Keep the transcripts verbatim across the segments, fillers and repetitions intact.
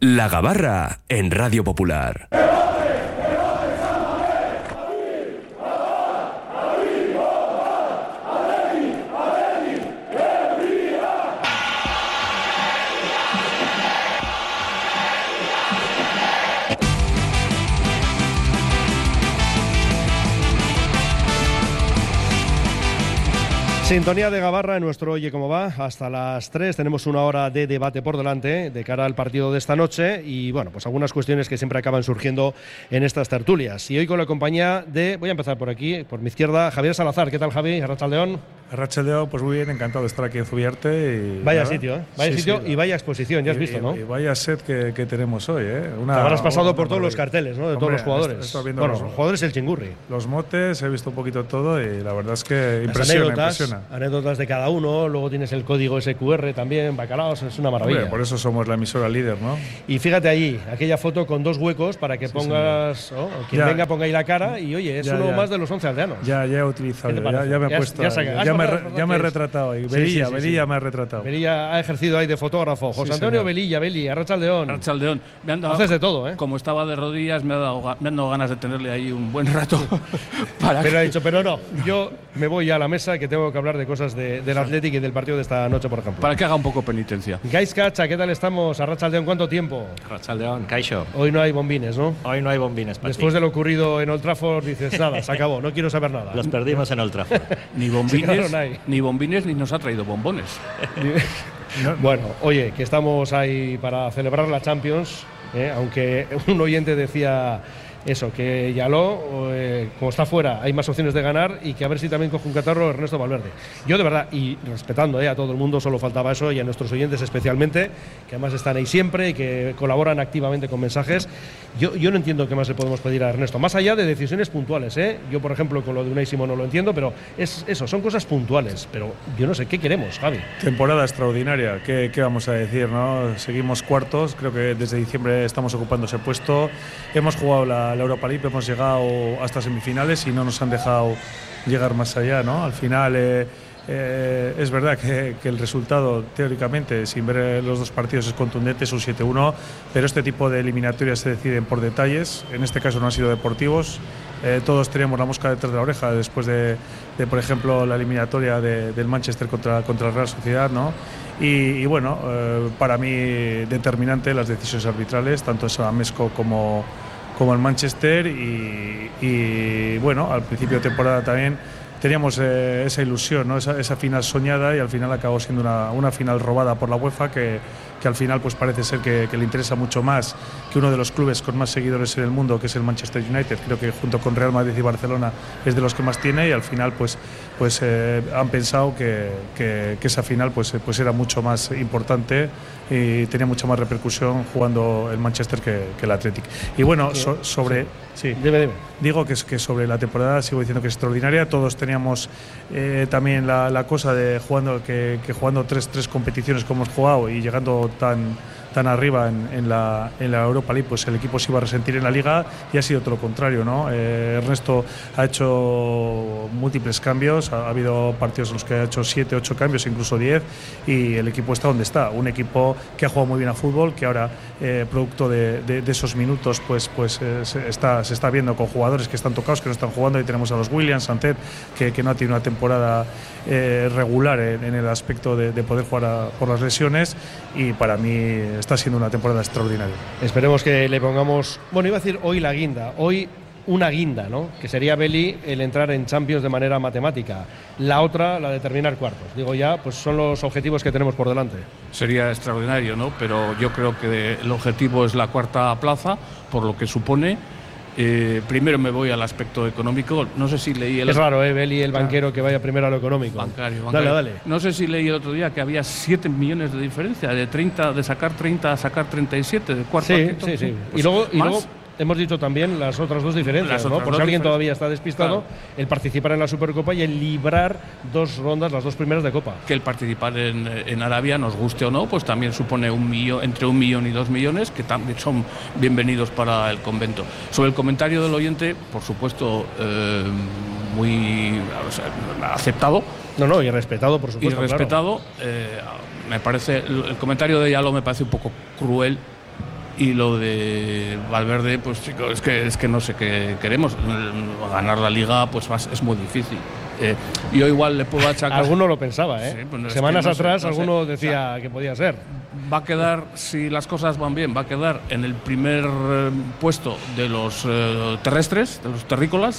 La Gabarra en Radio Popular. Sintonía de Gabarra en nuestro Oye Cómo Va. Hasta las tres tenemos una hora de debate por delante de cara al partido de esta noche y bueno, pues algunas cuestiones que siempre acaban surgiendo en estas tertulias. Y hoy con la compañía de, voy a empezar por aquí, por mi izquierda, Javier Salazar. ¿Qué tal, Javi? Arratsaldeon. Arratsaldeon, pues muy bien, encantado de estar aquí en Zubiarte. Y vaya nada. sitio, ¿eh? Vaya sí, sitio sí, y vaya exposición, ya has y, visto, ¿no? Y, y vaya set que, que tenemos hoy, ¿eh? Una, Te habrás pasado una, por una todos los maravilla. carteles, ¿no? De Hombre, todos los jugadores. he estado viendo Bueno, los, los jugadores el chingurri. Los motes, he visto un poquito todo y la verdad es que Las impresiona, anécdotas, impresiona. anécdotas de cada uno, luego tienes el código ese cu erre también, bacalaos, es una maravilla. Hombre, por eso somos la emisora líder, ¿no? Y fíjate allí, aquella foto con dos huecos para que Sí, pongas, oh, quien Ya. venga ponga ahí la cara y oye, es Ya, uno ya. más de los once aldeanos. Ya, ya he utilizado, ¿Qué te ya, parece? ya me he Ya- puesto, ya ya, saca- ya, ah, es me, verdad, re- es ya me he verdad que es. retratado. Y Sí, Velilla, sí, sí, Velilla sí. me ha retratado. Velilla ha ejercido ahí de fotógrafo. José Sí, Antonio señor. Velilla, Beli, Arratsaldeon. Arratsaldeon. Me han dado, Haces de todo, ¿eh? Como estaba de rodillas, me, ha dado, ga- me han dado ganas de tenerle ahí un buen rato. para Pero que- ha dicho, pero no, yo me voy a la mesa que tengo que hablar de cosas de, del Athletic y del partido de esta noche, por ejemplo. para que haga un poco penitencia. Gaizkacha, ¿qué tal estamos? Arratsaldeon, ¿cuánto tiempo? Arratsaldeon, Kaixo. Hoy no hay bombines, ¿no? Hoy no hay bombines para Después ti. de lo ocurrido en Old Trafford dices, nada, se acabó, no quiero saber nada. Los perdimos en Old Trafford. Ni Se bombines, quedaron ahí. ni bombines, ni nos ha traído bombones. Bueno, oye, que estamos ahí para celebrar la Champions, ¿eh? Aunque un oyente decía eso, que Yaló, eh, como está fuera, hay más opciones de ganar y que a ver si también coge un catarro Ernesto Valverde. Yo de verdad, y respetando eh, a todo el mundo, solo faltaba eso, y a nuestros oyentes especialmente, que además están ahí siempre y que colaboran activamente con mensajes, yo, yo no entiendo qué más le podemos pedir a Ernesto, más allá de decisiones puntuales. ¿eh? Yo, por ejemplo, con lo de Unai Simón no lo entiendo, pero es eso, son cosas puntuales, pero yo no sé, ¿qué queremos, Javi? Temporada extraordinaria, ¿qué, qué vamos a decir, no? Seguimos cuartos, creo que desde diciembre estamos ocupando ese puesto. Hemos jugado la, la Europa League, hemos llegado hasta semifinales y no nos han dejado llegar más allá, ¿no? Al final eh, eh, es verdad que, que el resultado, teóricamente, sin ver los dos partidos, es contundente, es un siete uno, pero este tipo de eliminatorias se deciden por detalles, en este caso no han sido deportivos. Eh, todos teníamos la mosca detrás de la oreja después de, de por ejemplo, la eliminatoria de, del Manchester contra, contra el Real Sociedad, ¿no? Y, y bueno, eh, para mí determinante las decisiones arbitrales, tanto en Amesco como, como en Manchester y, y bueno, al principio de temporada también teníamos eh, esa ilusión, ¿no? esa, esa final soñada y al final acabó siendo una, una final robada por la UEFA que, que al final pues parece ser que, que le interesa mucho más que uno de los clubes con más seguidores en el mundo, que es el Manchester United. Creo que junto con Real Madrid y Barcelona es de los que más tiene y al final pues, pues eh, han pensado que, que, que esa final pues, pues era mucho más importante y tenía mucha más repercusión jugando el Manchester que, que el Athletic. Y bueno, so, sobre... Sí. Dime, dime. Digo que, es, que sobre la temporada sigo diciendo que es extraordinaria. Todos teníamos eh, también la, la cosa de jugando que, que jugando tres, tres competiciones como hemos jugado y llegando tan, tan arriba en, en, la, en la Europa League, pues el equipo se iba a resentir en la Liga y ha sido todo lo contrario, ¿no? Eh, Ernesto ha hecho múltiples cambios, ha, ha habido partidos en los que ha hecho siete, ocho cambios, incluso diez, y el equipo está donde está. Un equipo que ha jugado muy bien a fútbol, que ahora, eh, producto de, de, de esos minutos, pues, pues eh, se, está, se está viendo con jugadores que están tocados, que no están jugando. Ahí tenemos a los Williams, Santet, que, que no ha tenido una temporada eh, regular en, en el aspecto de, de poder jugar a, por las lesiones, y para mí está siendo una temporada extraordinaria. Esperemos que le pongamos, bueno, iba a decir hoy la guinda, hoy una guinda, ¿no? Que sería, Beli, el entrar en Champions de manera matemática. La otra, la de terminar cuartos. Digo ya, pues son los objetivos que tenemos por delante. Sería extraordinario, ¿no? Pero yo creo que el objetivo es la cuarta plaza, por lo que supone. Eh, primero me voy al aspecto económico. No sé si leí el Es raro, ¿eh, Beli, el banquero que vaya primero a lo económico? Bancario, bancario. Dale, dale. No sé si leí el otro día que había siete millones de diferencia, de treinta, de sacar treinta a sacar treinta y siete, de cuarto a Sí, quinto. sí, sí. Pues y luego, y más. luego hemos dicho también las otras dos diferencias, Las ¿no? otras Por dos si alguien diferencias. todavía está despistado, Claro. el participar en la Supercopa y el librar dos rondas, las dos primeras de Copa. Que el participar en, en Arabia, nos guste o no, pues también supone un millón, entre un millón y dos millones, que también son bienvenidos para el convento. Sobre el comentario del oyente, por supuesto, eh, muy o sea, aceptado. No, no, y respetado, por Y supuesto. respetado. Eh, me parece, el comentario de Yalo me parece un poco cruel, Y lo de Valverde, pues chicos, es que, es que no sé qué queremos. Ganar la Liga pues es muy difícil. Eh, yo igual le puedo achacar… Alguno lo pensaba, ¿eh? Sí, pues Semanas no atrás sé, no alguno sé. decía o sea, que podía ser. Va a quedar, si las cosas van bien, va a quedar en el primer eh, puesto de los eh, terrestres, de los terrícolas,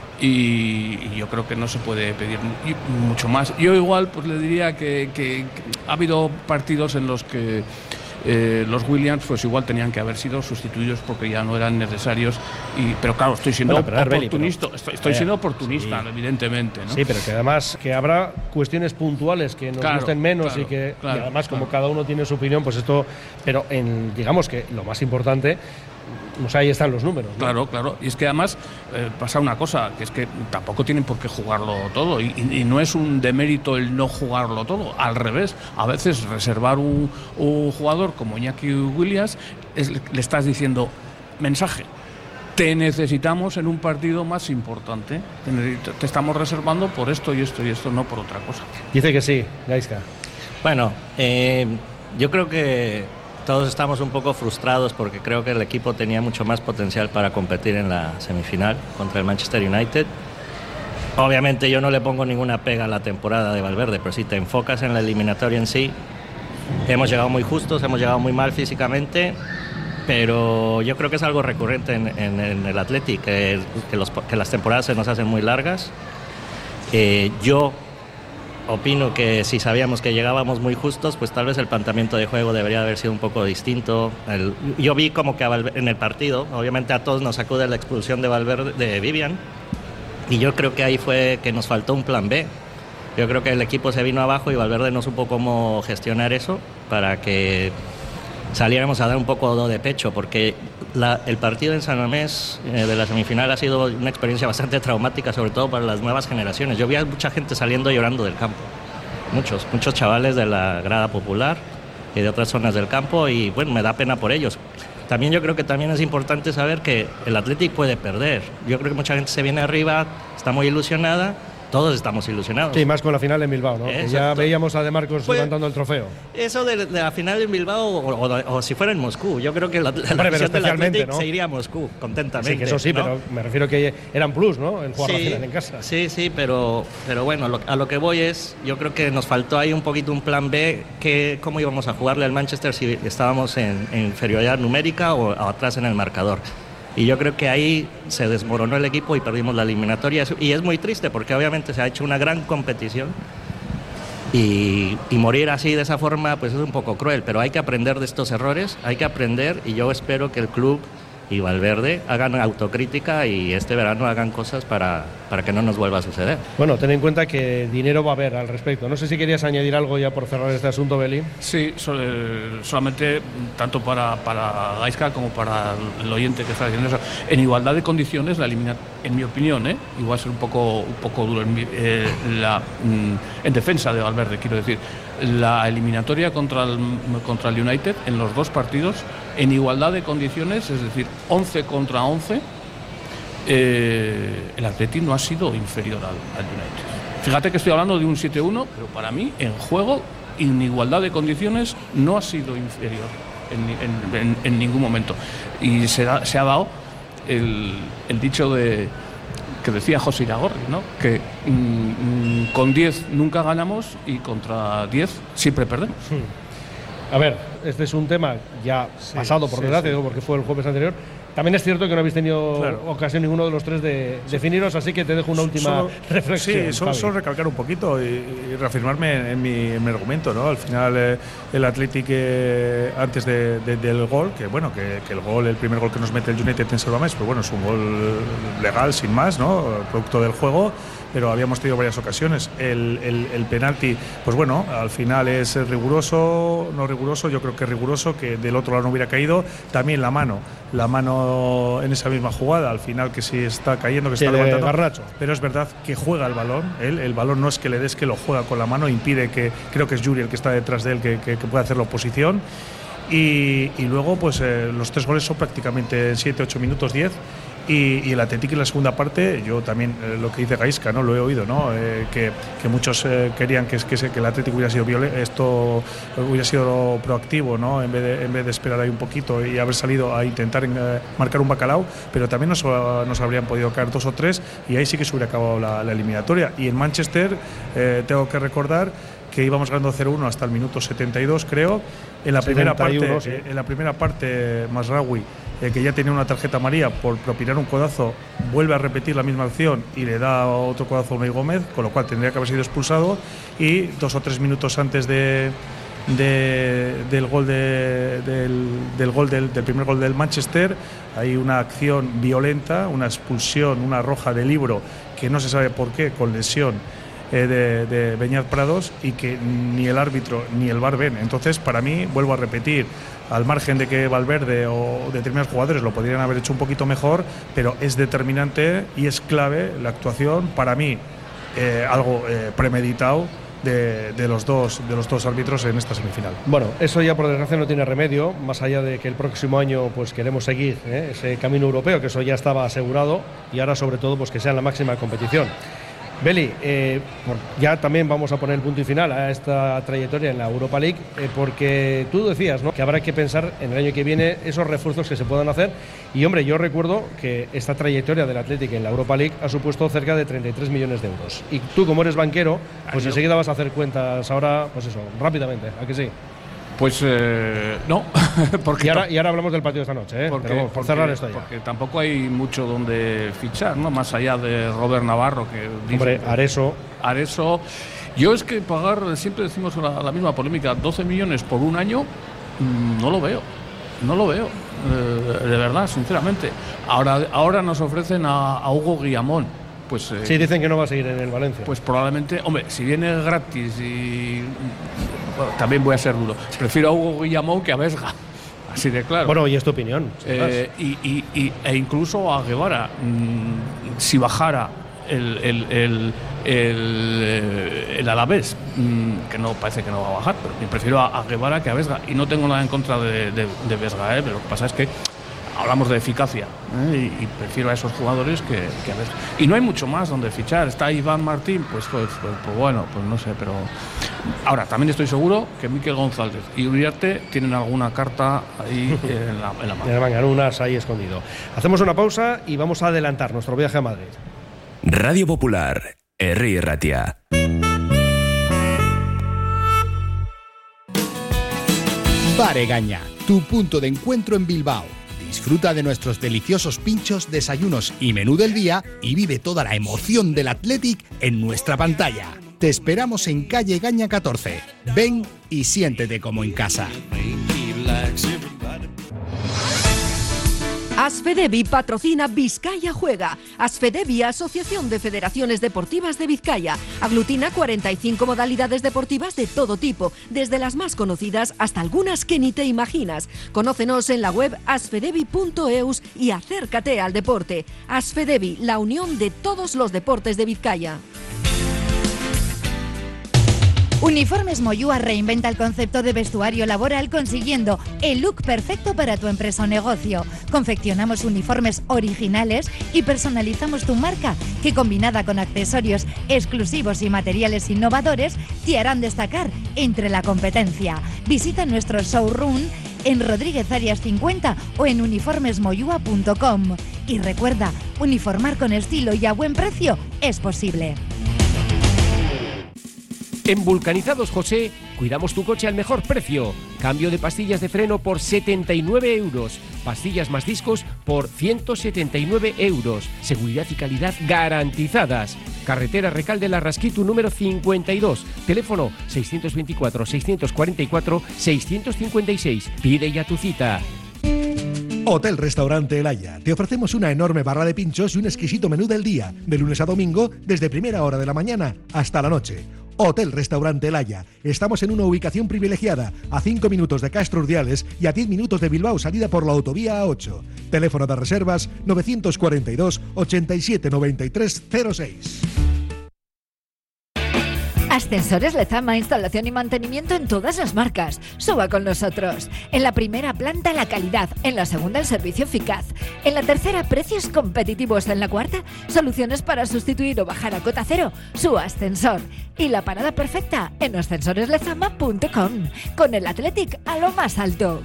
y, y yo creo que no se puede pedir mucho más. Yo igual pues le diría que, que, que ha habido partidos en los que Eh, los Williams pues igual tenían que haber sido sustituidos porque ya no eran necesarios, y, pero claro, estoy siendo bueno, pero oportunista, Beli, pero, estoy, estoy siendo oportunista, sí. evidentemente, ¿no? Sí, pero que además que habrá cuestiones puntuales que nos claro, gusten menos claro, y que claro, y además como claro. cada uno tiene su opinión, pues esto, pero en, digamos que lo más importante, pues ahí están los números, ¿no? Claro, claro. Y es que además eh, pasa una cosa, que es que tampoco tienen por qué jugarlo todo. Y, y, y no es un demérito el no jugarlo todo. Al revés, a veces reservar un, un jugador como Iñaki Williams, es, le estás diciendo, mensaje, te necesitamos en un partido más importante. Te, te estamos reservando por esto y esto y esto, no por otra cosa. Dice que sí, Gaizka. Bueno, eh, yo creo que todos estamos un poco frustrados porque creo que el equipo tenía mucho más potencial para competir en la semifinal contra el Manchester United. Obviamente yo no le pongo ninguna pega a la temporada de Valverde, pero si te enfocas en la eliminatoria en sí, hemos llegado muy justos, hemos llegado muy mal físicamente, pero yo creo que es algo recurrente en, en, en el Athletic, que, que, los, que las temporadas se nos hacen muy largas. Eh, yo opino que si sabíamos que llegábamos muy justos, pues tal vez el planteamiento de juego debería haber sido un poco distinto. El, yo vi como que a Valverde, en el partido, obviamente a todos nos sacude la expulsión de Valverde, de Vivian, y yo creo que ahí fue que nos faltó un plan B. Yo creo que el equipo se vino abajo y Valverde no supo cómo gestionar eso para que saliéramos a dar un poco de pecho, porque la, el partido en San Mamés eh, de la semifinal ha sido una experiencia bastante traumática, sobre todo para las nuevas generaciones. Yo vi a mucha gente saliendo llorando del campo, muchos, muchos chavales de la grada popular y de otras zonas del campo, y bueno, me da pena por ellos. También yo creo que también es importante saber que el Athletic puede perder. Yo creo que mucha gente se viene arriba, está muy ilusionada. Todos estamos ilusionados. Sí, más con la final en Bilbao, ¿no? Que ya veíamos a De Marcos pues, levantando el trofeo. Eso de, de la final en Bilbao, o, o, o si fuera en Moscú, yo creo que la, la Hombre, afición del Athletic, ¿no?, se iría a Moscú contentamente. Sí, que eso sí, ¿no? Pero me refiero que eran plus, ¿no? El jugar sí, la final en casa. Sí, sí, pero, pero bueno, lo, a lo que voy es, yo creo que nos faltó ahí un poquito un plan B, que cómo íbamos a jugarle al Manchester si estábamos en, en inferioridad numérica o, o atrás en el marcador. Y yo creo que ahí se desmoronó el equipo y perdimos la eliminatoria. Y es muy triste porque obviamente se ha hecho una gran competición y, y morir así de esa forma pues es un poco cruel. Pero hay que aprender de estos errores, hay que aprender, y yo espero que el club y Valverde hagan autocrítica y este verano hagan cosas para, para que no nos vuelva a suceder. Bueno, ten en cuenta que dinero va a haber al respecto. No sé si querías añadir algo ya por cerrar este asunto, Beli. Sí, solamente tanto para, para Gaizka como para el oyente que está diciendo eso. En igualdad de condiciones, la elimina, en mi opinión, ¿eh? igual ser un poco, un poco duro en, mi, eh, la, en defensa de Valverde, quiero decir, la eliminatoria contra el, contra el United en los dos partidos en igualdad de condiciones, es decir, once contra once, eh, el Athletic no ha sido inferior al, al United. Fíjate que estoy hablando de un siete uno, pero para mí, en juego, en igualdad de condiciones, no ha sido inferior en, en, en, en ningún momento. Y se, da, se ha dado el, el dicho de que decía José Iragorri, ¿no? Que mmm, con diez nunca ganamos y contra diez siempre perdemos. A ver, este es un tema ya sí, pasado por sí, desgracia, sí. porque fue el jueves anterior. También es cierto que no habéis tenido claro. ocasión ninguno de los tres de sí. definiros, así que te dejo una última solo, reflexión. Sí, solo, solo recalcar un poquito y, y reafirmarme en, en, mi, en mi argumento, ¿no? Al final eh, el Athletic eh, antes de, de, del gol, que bueno, que, que el gol, el primer gol que nos mete el United en San Mamés, pues bueno, es un gol legal sin más, ¿no? Producto del juego, pero habíamos tenido varias ocasiones. El, el, el penalti, pues bueno, al final es riguroso, no riguroso, yo creo que es riguroso, que del otro lado no hubiera caído. También la mano, la mano en esa misma jugada, al final que sí está cayendo, que sí, está levantando. Garnacho. Pero es verdad que juega el balón, él, el balón no es que le des, que lo juega con la mano, impide que, creo que es Yuri el que está detrás de él, que, que, que pueda hacer la oposición. Y, y luego, pues eh, los tres goles son prácticamente siete, ocho minutos, diez. Y, y el Athletic en la segunda parte, yo también, eh, lo que dice Gaisca, ¿no? Lo he oído, ¿no? Eh, que, que muchos eh, querían que, que, que el Athletic hubiera sido viole- esto hubiera sido proactivo, ¿no? En vez de, en vez de esperar ahí un poquito y haber salido a intentar eh, marcar un bacalao, pero también nos, nos habrían podido caer dos o tres y ahí sí que se hubiera acabado la, la eliminatoria. Y en Manchester, eh, tengo que recordar que íbamos ganando cero uno hasta el minuto setenta y dos, creo. En la primera setenta y uno, parte, sí. eh, en la primera parte, Masraoui, eh, que ya tenía una tarjeta amarilla por propinar un codazo, vuelve a repetir la misma acción y le da otro codazo a Unai Gómez, con lo cual tendría que haber sido expulsado. Y dos o tres minutos antes de, de, del gol de, del, del gol del, del primer gol del Manchester, hay una acción violenta, una expulsión, una roja de Libro, que no se sabe por qué, con lesión Eh, de, de Beñat Prados, y que ni el árbitro ni el V A R ven. Entonces, para mí, vuelvo a repetir, al margen de que Valverde o determinados jugadores lo podrían haber hecho un poquito mejor, pero es determinante y es clave la actuación, para mí, eh, algo eh, premeditado de, de, los dos, de los dos árbitros en esta semifinal. Bueno, eso ya por desgracia no tiene remedio, más allá de que el próximo año pues queremos seguir ¿eh? ese camino europeo, que eso ya estaba asegurado, y ahora sobre todo pues que sea en la máxima competición. Beli, eh, por, ya también vamos a poner el punto y final a esta trayectoria en la Europa League, eh, porque tú decías, ¿no?, que habrá que pensar en el año que viene esos refuerzos que se puedan hacer. Y hombre, yo recuerdo que esta trayectoria del Athletic en la Europa League ha supuesto cerca de treinta y tres millones de euros. Y tú, como eres banquero, pues Ay, enseguida vas a hacer cuentas ahora, pues eso, rápidamente, ¿a que sí? Pues eh, no, porque y ahora, y ahora hablamos del partido de esta noche, ¿eh? Porque, Pero vamos, por porque, cerrar esto ya. Porque tampoco hay mucho donde fichar, ¿no? Más allá de Robert Navarro, que hombre, Areso. Areso. Yo es que pagar, siempre decimos la, la misma polémica, doce millones por un año, mmm, no lo veo, no lo veo, eh, de verdad, sinceramente. Ahora, ahora nos ofrecen a, a Hugo Guillamón. Pues, eh, sí, dicen que no va a seguir en el Valencia. Pues probablemente, hombre, si viene gratis y bueno, también voy a ser duro. Prefiero a Hugo Guillamón que a Vesga, así de claro. Bueno, y es tu opinión. Eh, y, y, y, e incluso a Guevara, mmm, si bajara el, el, el, el, el Alavés, mmm, que no parece que no va a bajar, pero prefiero a, a Guevara que a Vesga. Y no tengo nada en contra de, de, de Vesga, ¿eh? Pero lo que pasa es que hablamos de eficacia, ¿eh? y, y prefiero a esos jugadores que, que a ver. Y no hay mucho más donde fichar. Está Iván Martín, pues, pues, pues, pues bueno, pues no sé, pero ahora también estoy seguro que Mikel González y Uriarte tienen alguna carta ahí en la, en la mano. En la manga, unas ahí escondido. Hacemos una pausa y vamos a adelantar nuestro viaje a Madrid. Radio Popular, Herri Erratia. Bar Egaña, tu punto de encuentro en Bilbao. Disfruta de nuestros deliciosos pinchos, desayunos y menú del día y vive toda la emoción del Athletic en nuestra pantalla. Te esperamos en calle Gaña catorce. Ven y siéntete como en casa. Asfedevi patrocina Vizcaya Juega. Asfedevi, Asociación de Federaciones Deportivas de Vizcaya, aglutina cuarenta y cinco modalidades deportivas de todo tipo, desde las más conocidas hasta algunas que ni te imaginas. Conócenos en la web asfedevi punto eus y acércate al deporte. Asfedevi, la unión de todos los deportes de Vizcaya. Uniformes Moyúa reinventa el concepto de vestuario laboral consiguiendo el look perfecto para tu empresa o negocio. Confeccionamos uniformes originales y personalizamos tu marca, que combinada con accesorios exclusivos y materiales innovadores te harán destacar entre la competencia. Visita nuestro showroom en Rodríguez Arias cincuenta o en uniformes moyúa punto com. Y recuerda, uniformar con estilo y a buen precio es posible. En Vulcanizados José, cuidamos tu coche al mejor precio. Cambio de pastillas de freno por setenta y nueve euros. Pastillas más discos por ciento setenta y nueve euros. Seguridad y calidad garantizadas. Carretera Recalde La Rasquitu número cincuenta y dos. Teléfono seiscientos veinticuatro, seiscientos cuarenta y cuatro, seiscientos cincuenta y seis. Pide ya tu cita. Hotel Restaurante El Haya. Te ofrecemos una enorme barra de pinchos y un exquisito menú del día, de lunes a domingo, desde primera hora de la mañana hasta la noche. Hotel Restaurante El Haya. Estamos en una ubicación privilegiada, a cinco minutos de Castro Urdiales y a diez minutos de Bilbao, salida por la autovía A ocho. Teléfono de reservas novecientos cuarenta y dos, ochenta y siete, noventa y tres, cero seis. Ascensores Lezama, instalación y mantenimiento en todas las marcas. Suba con nosotros. En la primera planta la calidad, en la segunda el servicio eficaz, en la tercera precios competitivos, en la cuarta soluciones para sustituir o bajar a cota cero su ascensor. Y la parada perfecta en ascensores lezama punto com, con el Athletic a lo más alto.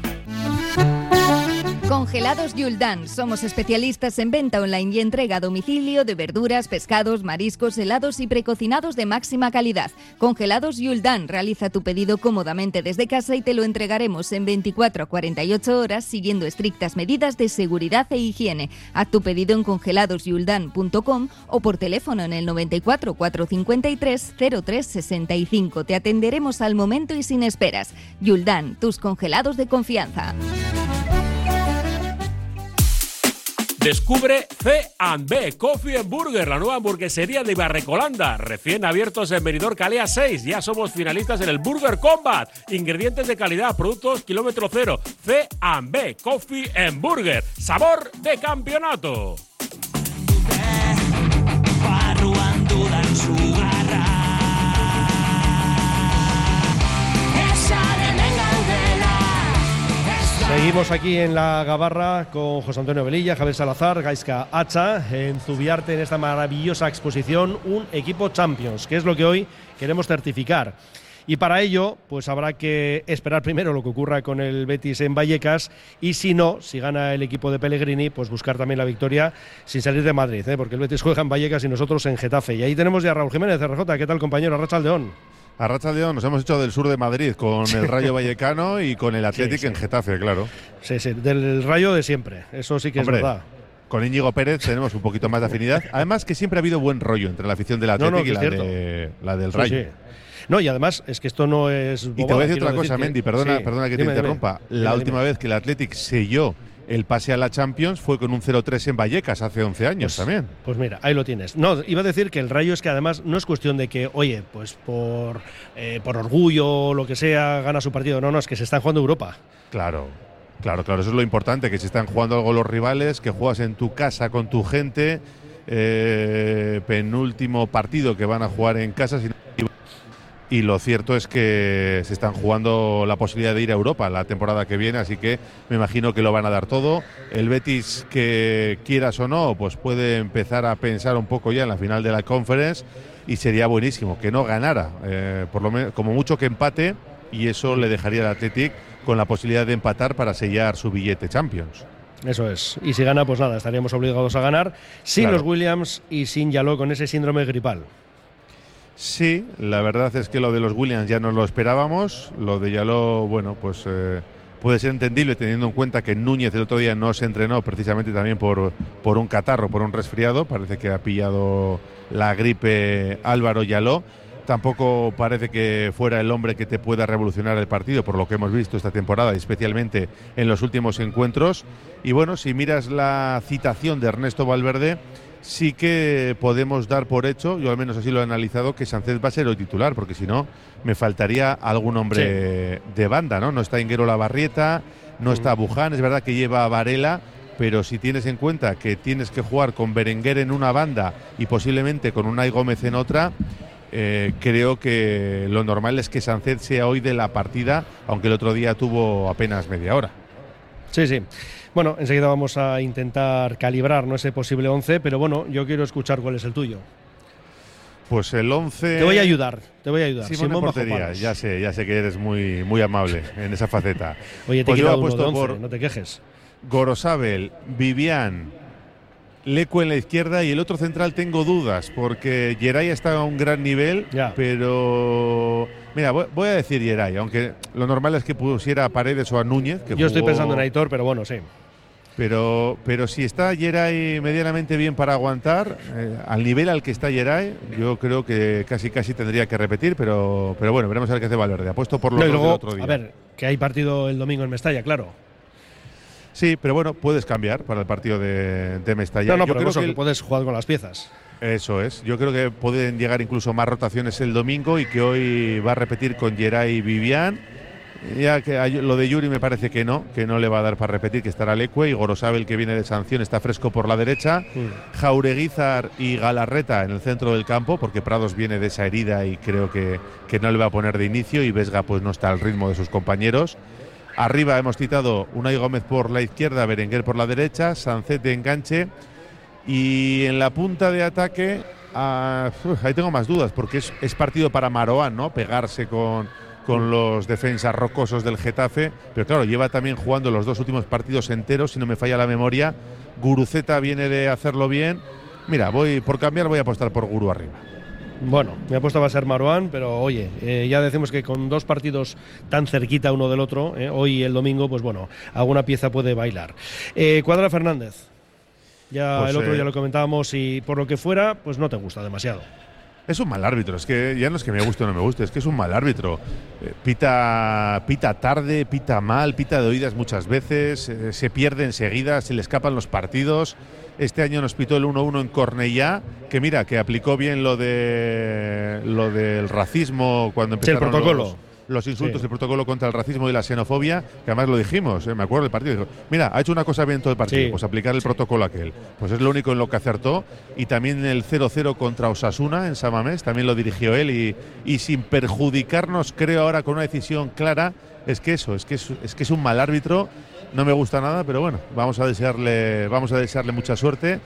Congelados Yuldan. Somos especialistas en venta online y entrega a domicilio de verduras, pescados, mariscos, helados y precocinados de máxima calidad. Congelados Yuldan. Realiza tu pedido cómodamente desde casa y te lo entregaremos en veinticuatro a cuarenta y ocho horas siguiendo estrictas medidas de seguridad e higiene. Haz tu pedido en congelados yuldan punto com o por teléfono en el noventa y cuatro, cuatrocientos cincuenta y tres, cero tres sesenta y cinco. Te atenderemos al momento y sin esperas. Yuldan, tus congelados de confianza. Descubre C and B Coffee and Burger, la nueva hamburguesería de Barrecolanda, recién abiertos en Benidorm Calea seis. Ya somos finalistas en el Burger Combat. Ingredientes de calidad, productos kilómetro cero. C and B Coffee and Burger, sabor de campeonato. Seguimos aquí en la Gabarra con José Antonio Velilla, Javier Salazar, Gaizka Hacha, en Zubiarte, en esta maravillosa exposición, un equipo Champions, que es lo que hoy queremos certificar. Y para ello, pues habrá que esperar primero lo que ocurra con el Betis en Vallecas y si no, si gana el equipo de Pellegrini, pues buscar también la victoria sin salir de Madrid, ¿eh? Porque el Betis juega en Vallecas y nosotros en Getafe. Y ahí tenemos ya a Raúl Jiménez de R J. ¿Qué tal, compañero? Arratsaldeon. Arratsaldeon, nos hemos hecho del sur de Madrid con el Rayo Vallecano y con el Athletic sí, sí. en Getafe, claro. Sí, sí, del Rayo de siempre, eso sí que Hombre, es verdad. Con Íñigo Pérez tenemos un poquito más de afinidad. Además que siempre ha habido buen rollo entre la afición del Athletic no, no, y la, de, la del Rayo. Sí, sí. No, y además es que esto no es bobada, y te voy a decir otra cosa, decir Mendy, perdona, sí, perdona que dime, te interrumpa. Dime, la dime, última dime. vez que el Athletic selló el pase a la Champions fue con un cero tres en Vallecas hace once años pues, también. Pues mira, ahí lo tienes. No, iba a decir que el Rayo es que además no es cuestión de que, oye, pues por, eh, por orgullo o lo que sea gana su partido. No, no, es que se están jugando Europa. Claro, claro, claro. Eso es lo importante, que se están jugando algo los rivales, que juegas en tu casa con tu gente. Eh, penúltimo partido que van a jugar en casa. Sin... Y lo cierto es que se están jugando la posibilidad de ir a Europa la temporada que viene, así que me imagino que lo van a dar todo. El Betis, que quieras o no, pues puede empezar a pensar un poco ya en la final de la Conference y sería buenísimo que no ganara, eh, por lo menos como mucho que empate, y eso le dejaría al Athletic con la posibilidad de empatar para sellar su billete Champions. Eso es, y si gana, pues nada, estaríamos obligados a ganar sin claro. los Williams y sin Yaló con ese síndrome gripal. Sí, la verdad es que lo de los Williams ya no lo esperábamos. Lo de Yaló, bueno, pues eh, puede ser entendible teniendo en cuenta que Núñez el otro día no se entrenó precisamente también por, por un catarro, por un resfriado. Parece que ha pillado la gripe Álvaro Yaló. Tampoco parece que fuera el hombre que te pueda revolucionar el partido, por lo que hemos visto esta temporada, especialmente en los últimos encuentros. Y bueno, si miras la citación de Ernesto Valverde, sí que podemos dar por hecho, yo al menos así lo he analizado, que Sánchez va a ser el titular, porque si no, me faltaría algún hombre sí. de banda, ¿no? No está Inguero Labarrieta, no mm. está Buján, es verdad que lleva a Varela, pero si tienes en cuenta que tienes que jugar con Berenguer en una banda y posiblemente con Unai Gómez en otra, eh, creo que lo normal es que Sánchez sea hoy de la partida, aunque el otro día tuvo apenas media hora. Sí, sí. Bueno, enseguida vamos a intentar calibrar, ¿no?, ese posible once, pero bueno, yo quiero escuchar cuál es el tuyo. Pues el once... Te voy a ayudar, te voy a ayudar. Simón en portería, ya sé, ya sé que eres muy, muy amable en esa faceta. Oye, te pues he yo quitado he puesto uno de once, por no te quejes. Gorosabel, Vivian, Lecu en la izquierda, y el otro central tengo dudas, porque Geray está a un gran nivel, ya. pero... Mira, voy a decir Geray, aunque lo normal es que pusiera a Paredes o a Núñez. Que yo jugó... estoy pensando en Aitor, pero bueno, sí. Pero, pero si está Geray medianamente bien para aguantar, eh, al nivel al que está Geray, yo creo que casi casi tendría que repetir, pero, pero bueno, veremos a ver qué hace Valverde. Apuesto por lo no, del luego, otro día. A ver, que hay partido el domingo en Mestalla, claro. Sí, pero bueno, puedes cambiar para el partido de, de Mestalla. No, no, yo pero creo eso, que, que el, puedes jugar con las piezas. Eso es. Yo creo que pueden llegar incluso más rotaciones el domingo y que hoy va a repetir con Geray y Vivian. Ya que hay, lo de Yuri me parece que no, que no le va a dar para repetir, que estará Leque, y Gorosabel, que viene de sanción, está fresco por la derecha, mm. Jaureguizar y Galarreta en el centro del campo, porque Prados viene de esa herida y creo que, que no le va a poner de inicio, y Vesga pues no está al ritmo de sus compañeros. Arriba hemos citado Unai Gómez por la izquierda, Berenguer por la derecha, Sancet de enganche, y en la punta de ataque, uh, uf, ahí tengo más dudas, porque es, es partido para Maroán, ¿no? Pegarse con... con los defensas rocosos del Getafe, pero claro, lleva también jugando los dos últimos partidos enteros, si no me falla la memoria. Guruceta viene de hacerlo bien. Mira, voy por cambiar, voy a apostar por Guru arriba. Bueno, mi apuesta va a ser Marouane, pero oye, eh, ya decimos que con dos partidos tan cerquita uno del otro, eh, hoy y el domingo, pues bueno, alguna pieza puede bailar. Eh, Cuadra Fernández, ya pues el otro eh, ya lo comentábamos, y por lo que fuera, pues no te gusta demasiado. Es un mal árbitro, es que ya no es que me guste o no me guste, es que es un mal árbitro. Eh, pita, pita tarde, pita mal, pita de oídas muchas veces, eh, se pierde enseguida, se le escapan los partidos. Este año nos pitó el uno uno en Cornellá, que mira, que aplicó bien lo de lo del racismo cuando empezaron sí, el protocolo. Los, los insultos, sí. El protocolo contra el racismo y la xenofobia, que además lo dijimos, eh, me acuerdo del partido, dijo, mira, ha hecho una cosa bien todo el partido, sí. pues aplicar el sí. protocolo aquel. Pues es lo único en lo que acertó, y también el cero cero contra Osasuna en San Mamés, también lo dirigió él, y, y sin perjudicarnos, creo ahora con una decisión clara, es que eso, es que es, es que es un mal árbitro. No me gusta nada, pero bueno, vamos a desearle, vamos a desearle mucha suerte.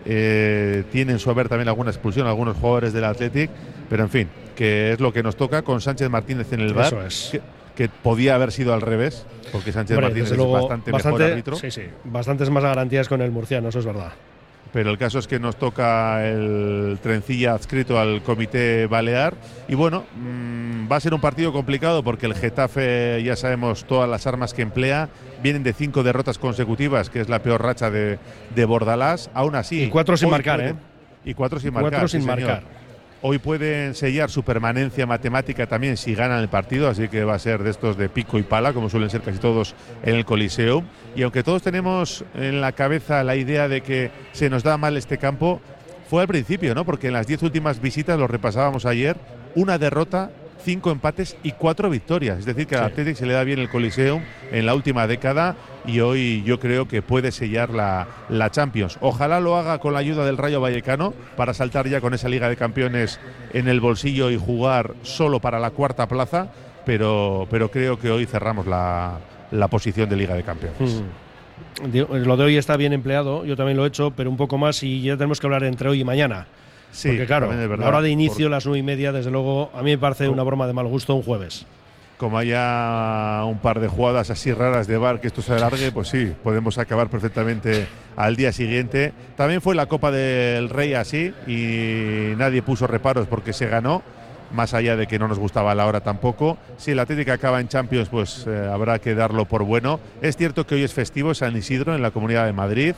Eh, tienen su haber también alguna expulsión algunos jugadores del Athletic, pero en fin, que es lo que nos toca con Sánchez Martínez en el V A R, es. que, que podía haber sido al revés, porque Sánchez Hombre, Martínez es luego, bastante, bastante mejor árbitro. Sí, sí, bastantes más garantías con el murciano, eso es verdad. Pero el caso es que nos toca el trencilla adscrito al comité balear, y bueno, mmm, va a ser un partido complicado porque el Getafe, ya sabemos todas las armas que emplea, vienen de cinco derrotas consecutivas, que es la peor racha de, de Bordalás, aún así. Y cuatro sin marcar, pueden, ¿eh? Y cuatro sin cuatro marcar. Cuatro sin sí, marcar. Señor. Hoy pueden sellar su permanencia matemática también si ganan el partido, así que va a ser de estos de pico y pala, como suelen ser casi todos en el Coliseum. Y aunque todos tenemos en la cabeza la idea de que se nos da mal este campo, fue al principio, ¿no? Porque en las diez últimas visitas, lo repasábamos ayer, una derrota, cinco empates y cuatro victorias. Es decir, que al sí. Athletic se le da bien el Coliseum en la última década, y hoy yo creo que puede sellar la, la Champions. Ojalá lo haga con la ayuda del Rayo Vallecano para saltar ya con esa Liga de Campeones en el bolsillo y jugar solo para la cuarta plaza, pero, pero creo que hoy cerramos la, la posición de Liga de Campeones. Mm. Lo de hoy está bien empleado, yo también lo he hecho, pero un poco más, y ya tenemos que hablar entre hoy y mañana. Sí, porque claro, verdad, la hora de inicio, por... las nueve y media, desde luego, a mí me parece una broma de mal gusto un jueves. Como haya un par de jugadas así raras de V A R que esto se alargue, pues sí, podemos acabar perfectamente al día siguiente. También fue la Copa del Rey así, y nadie puso reparos porque se ganó, más allá de que no nos gustaba la hora tampoco. Si el Atlético acaba en Champions, pues eh, habrá que darlo por bueno. Es cierto que hoy es festivo San Isidro en la Comunidad de Madrid.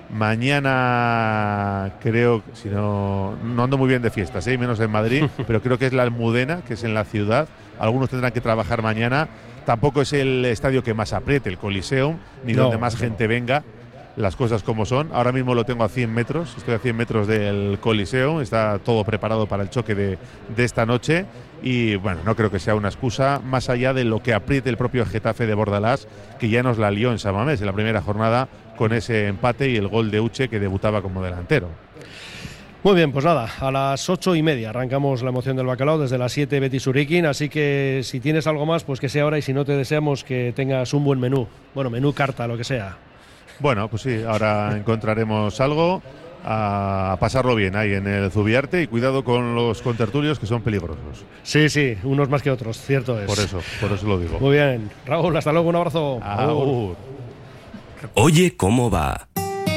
Mañana creo, si no, no ando muy bien de fiestas, ¿eh? menos en Madrid, pero creo que es la Almudena, que es en la ciudad. Algunos tendrán que trabajar mañana. Tampoco es el estadio que más apriete, el Coliseum, ni no, donde más no. gente venga. Las cosas como son. Ahora mismo lo tengo a cien metros, estoy a cien metros del Coliseum, está todo preparado para el choque de, de esta noche, y bueno, no creo que sea una excusa, más allá de lo que apriete el propio Getafe de Bordalás, que ya nos la lió en San Mamés en la primera jornada con ese empate y el gol de Uche, que debutaba como delantero. Muy bien, pues nada, a las ocho y media arrancamos la emoción del bacalao, desde las siete Betis Uriquín, así que si tienes algo más, pues que sea ahora, y si no, te deseamos que tengas un buen menú, bueno, menú, carta, lo que sea. Bueno, pues sí, ahora encontraremos algo, a pasarlo bien ahí en el Zubiarte, y cuidado con los contertulios, que son peligrosos. Sí, sí, unos más que otros, cierto es. Por eso, por eso lo digo. Muy bien, Raúl, hasta luego, un abrazo. Agur. Oye, ¿cómo va?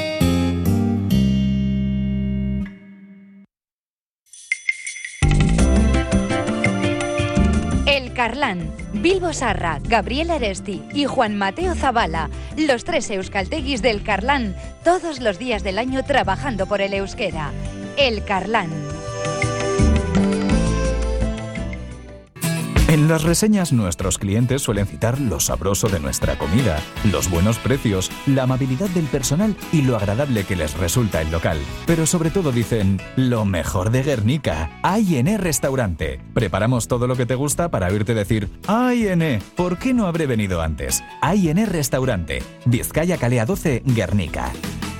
El Carlán, Bilbo Sarra, Gabriel Aresti y Juan Mateo Zabala, los tres euskalteguis del Carlán, todos los días del año trabajando por el euskera. El Carlán. En las reseñas nuestros clientes suelen citar lo sabroso de nuestra comida, los buenos precios, la amabilidad del personal y lo agradable que les resulta el local. Pero sobre todo dicen, lo mejor de Guernica, A y N Restaurante. Preparamos todo lo que te gusta para oírte decir, A y N, ¿por qué no habré venido antes? A y N Restaurante, Vizcaya Calea doce, Guernica.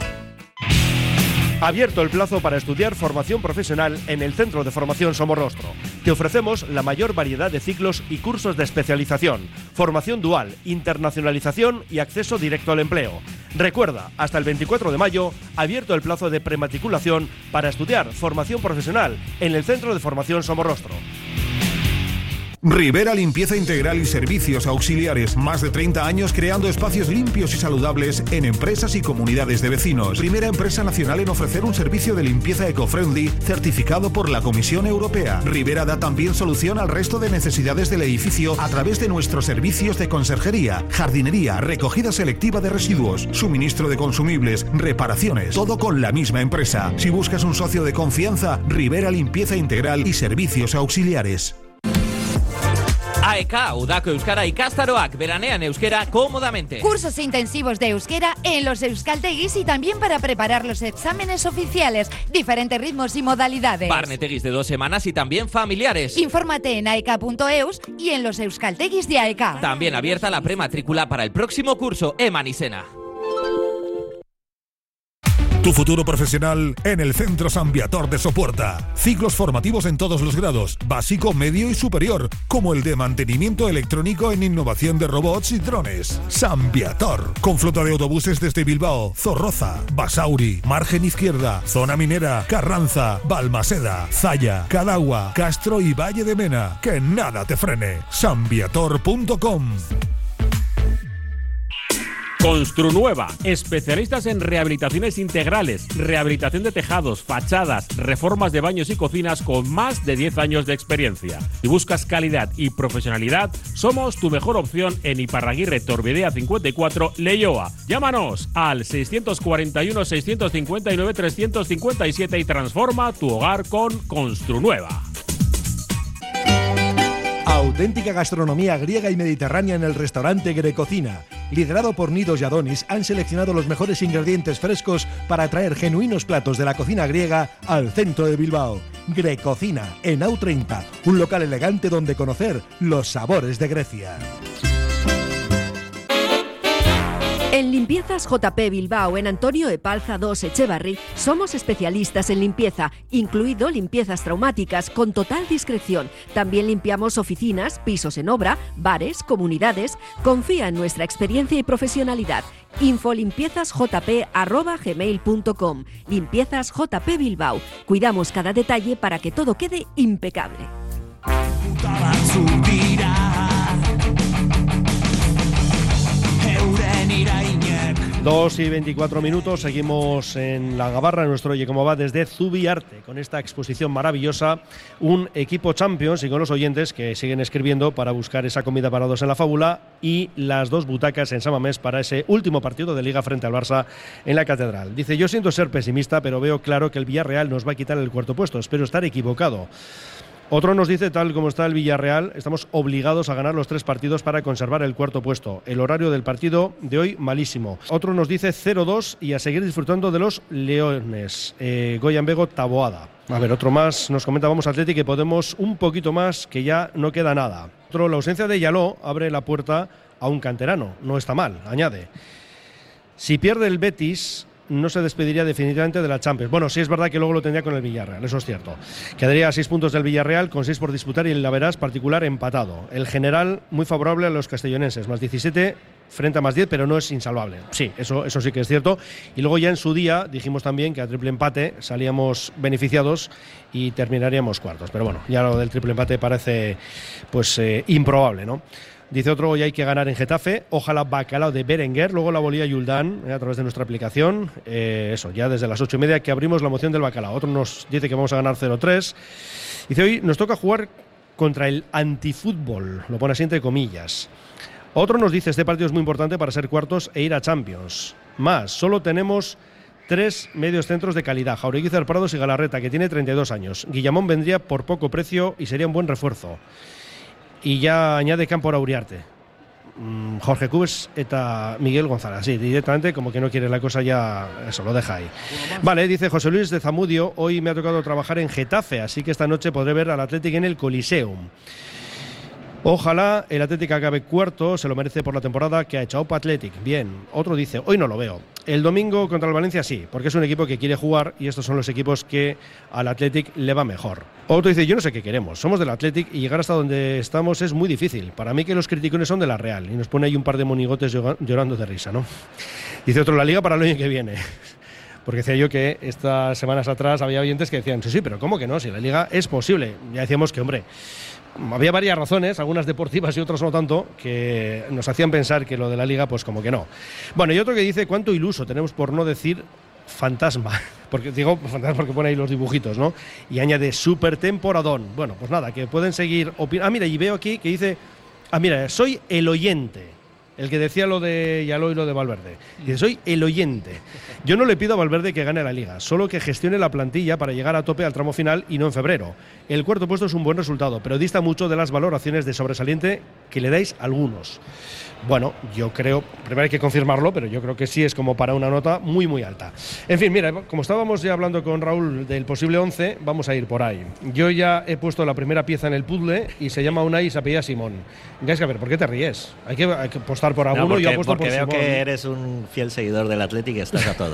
Abierto el plazo para estudiar formación profesional en el Centro de Formación Somorrostro. Te ofrecemos la mayor variedad de ciclos y cursos de especialización, formación dual, internacionalización y acceso directo al empleo. Recuerda, hasta el veinticuatro de mayo, abierto el plazo de prematriculación para estudiar formación profesional en el Centro de Formación Somorrostro. Rivera Limpieza Integral y Servicios Auxiliares. Más de treinta años creando espacios limpios y saludables en empresas y comunidades de vecinos. Primera empresa nacional en ofrecer un servicio de limpieza eco-friendly certificado por la Comisión Europea. Rivera da también solución al resto de necesidades del edificio a través de nuestros servicios de conserjería, jardinería, recogida selectiva de residuos, suministro de consumibles, reparaciones. Todo con la misma empresa. Si buscas un socio de confianza, Rivera Limpieza Integral y Servicios Auxiliares. A E K, Udako Euskara ikastaroak, veranean euskera cómodamente. Cursos intensivos de euskera en los euskaltegis y también para preparar los exámenes oficiales, diferentes ritmos y modalidades. Barnetegis de dos semanas y también familiares. Infórmate en aek punto eus y en los euskaltegis de A E K. También abierta la prematrícula para el próximo curso Eman y Sena. Tu futuro profesional en el Centro San Viator de Sopuerta. Ciclos formativos en todos los grados, básico, medio y superior, como el de mantenimiento electrónico en innovación de robots y drones. San Viator, con flota de autobuses desde Bilbao, Zorroza, Basauri, Margen Izquierda, Zona Minera, Carranza, Balmaseda, Zaya, Cadagua, Castro y Valle de Mena. Que nada te frene. san viator punto com. Construnueva, especialistas en rehabilitaciones integrales, rehabilitación de tejados, fachadas, reformas de baños y cocinas con más de diez años de experiencia. Si buscas calidad y profesionalidad, somos tu mejor opción en Iparraguirre Torbidea cincuenta y cuatro, Leioa. Llámanos al seiscientos cuarenta y uno, seiscientos cincuenta y nueve, trescientos cincuenta y siete y transforma tu hogar con Construnueva. Auténtica gastronomía griega y mediterránea en el restaurante Grecocina. Liderado por Nidos y Adonis, han seleccionado los mejores ingredientes frescos para traer genuinos platos de la cocina griega al centro de Bilbao. Grecocina, en A U treinta, un local elegante donde conocer los sabores de Grecia. En Limpiezas J P Bilbao, en Antonio Epalza dos Echevarri, somos especialistas en limpieza, incluido limpiezas traumáticas con total discreción. También limpiamos oficinas, pisos en obra, bares, comunidades. Confía en nuestra experiencia y profesionalidad. infolimpiezasjp arroba gmail punto com. Limpiezas J P Bilbao. Cuidamos cada detalle para que todo quede impecable. dos y veinticuatro minutos, seguimos en la gabarra, nuestro Oye Cómo Va desde Zubiarte, con esta exposición maravillosa, un equipo Champions, y con los oyentes que siguen escribiendo para buscar esa comida para dos en la fábula y las dos butacas en San Mamés para ese último partido de Liga frente al Barça en la Catedral. Dice, yo siento ser pesimista, pero veo claro que el Villarreal nos va a quitar el cuarto puesto, espero estar equivocado. Otro nos dice, tal como está el Villarreal, estamos obligados a ganar los tres partidos para conservar el cuarto puesto. El horario del partido de hoy, malísimo. Otro nos dice cero dos y a seguir disfrutando de los Leones. Eh, Goyambego Taboada. A ver, otro más nos comenta, vamos Atleti, que podemos un poquito más, que ya no queda nada. Otro, la ausencia de Yaló abre la puerta a un canterano. No está mal, añade. Si pierde el Betis, no se despediría definitivamente de la Champions. Bueno, sí es verdad que luego lo tendría con el Villarreal, eso es cierto. Quedaría a seis puntos del Villarreal, con seis por disputar, y el Laverás particular empatado. El general muy favorable a los castellonenses, más diecisiete frente a más diez, pero no es insalvable. Sí, eso, eso sí que es cierto. Y luego ya en su día dijimos también que a triple empate salíamos beneficiados y terminaríamos cuartos. Pero bueno, ya lo del triple empate parece pues eh, improbable, ¿no? Dice otro, hoy hay que ganar en Getafe, ojalá Bacalao de Berenguer, luego la bolía Yuldán eh, a través de nuestra aplicación, eh, eso, ya desde las ocho y media que abrimos la moción del Bacalao. Otro nos dice que vamos a ganar cero tres. Dice, hoy nos toca jugar contra el antifútbol, lo pone así entre comillas. Otro nos dice, este partido es muy importante para ser cuartos e ir a Champions. Más, solo tenemos tres medios centros de calidad, Jauregui, Prados y Galarreta, que tiene treinta y dos años. Guillamón vendría por poco precio y sería un buen refuerzo. y ya añade Campo Uriarte, Jorge Cubes eta Miguel González. Sí, directamente como que no quiere la cosa, ya eso, lo deja ahí. Vale, dice José Luis de Zamudio, hoy me ha tocado trabajar en Getafe, así que esta noche podré ver al Athletic en el Coliseum. Ojalá el Athletic acabe cuarto, se lo merece por la temporada que ha hecho. Aupa Athletic, bien. Otro dice, hoy no lo veo. El domingo contra el Valencia sí, porque es un equipo que quiere jugar y estos son los equipos que al Athletic le va mejor. Otro dice, yo no sé qué queremos, somos del Athletic y llegar hasta donde estamos es muy difícil. Para mí que los criticones son de la Real y nos pone ahí un par de monigotes llorando de risa, ¿no? Dice otro, la Liga para el año que viene. Porque decía yo que estas semanas atrás había oyentes que decían, sí, sí, pero ¿cómo que no? Si la Liga es posible. Ya decíamos que, hombre, había varias razones, algunas deportivas y otras no tanto, que nos hacían pensar que lo de la Liga, pues como que no. Bueno, y otro que dice, cuánto iluso tenemos por no decir fantasma, porque digo fantasma porque pone ahí los dibujitos, ¿no? Y añade super temporadón. Bueno, pues nada, que pueden seguir opinando. Ah, mira, y veo aquí que dice, ah, mira, soy el oyente. El que decía lo de Yaló y lo de Valverde. Dice, soy el oyente. Yo no le pido a Valverde que gane la Liga, solo que gestione la plantilla para llegar a tope al tramo final y no en febrero. El cuarto puesto es un buen resultado, pero dista mucho de las valoraciones de sobresaliente que le dais algunos. Bueno, yo creo, primero hay que confirmarlo, pero yo creo que sí es como para una nota muy muy alta. En fin, mira, como estábamos ya hablando con Raúl del posible once, vamos a ir por ahí. Yo ya he puesto la primera pieza en el puzzle y se llama Unai y se apellida Simón. Gaisca, a ver, ¿por qué te ríes? Hay que, hay que apostar por alguno. No, porque, yo apuesto porque por veo Simón. Que eres un fiel seguidor del Athletic y estás a todo.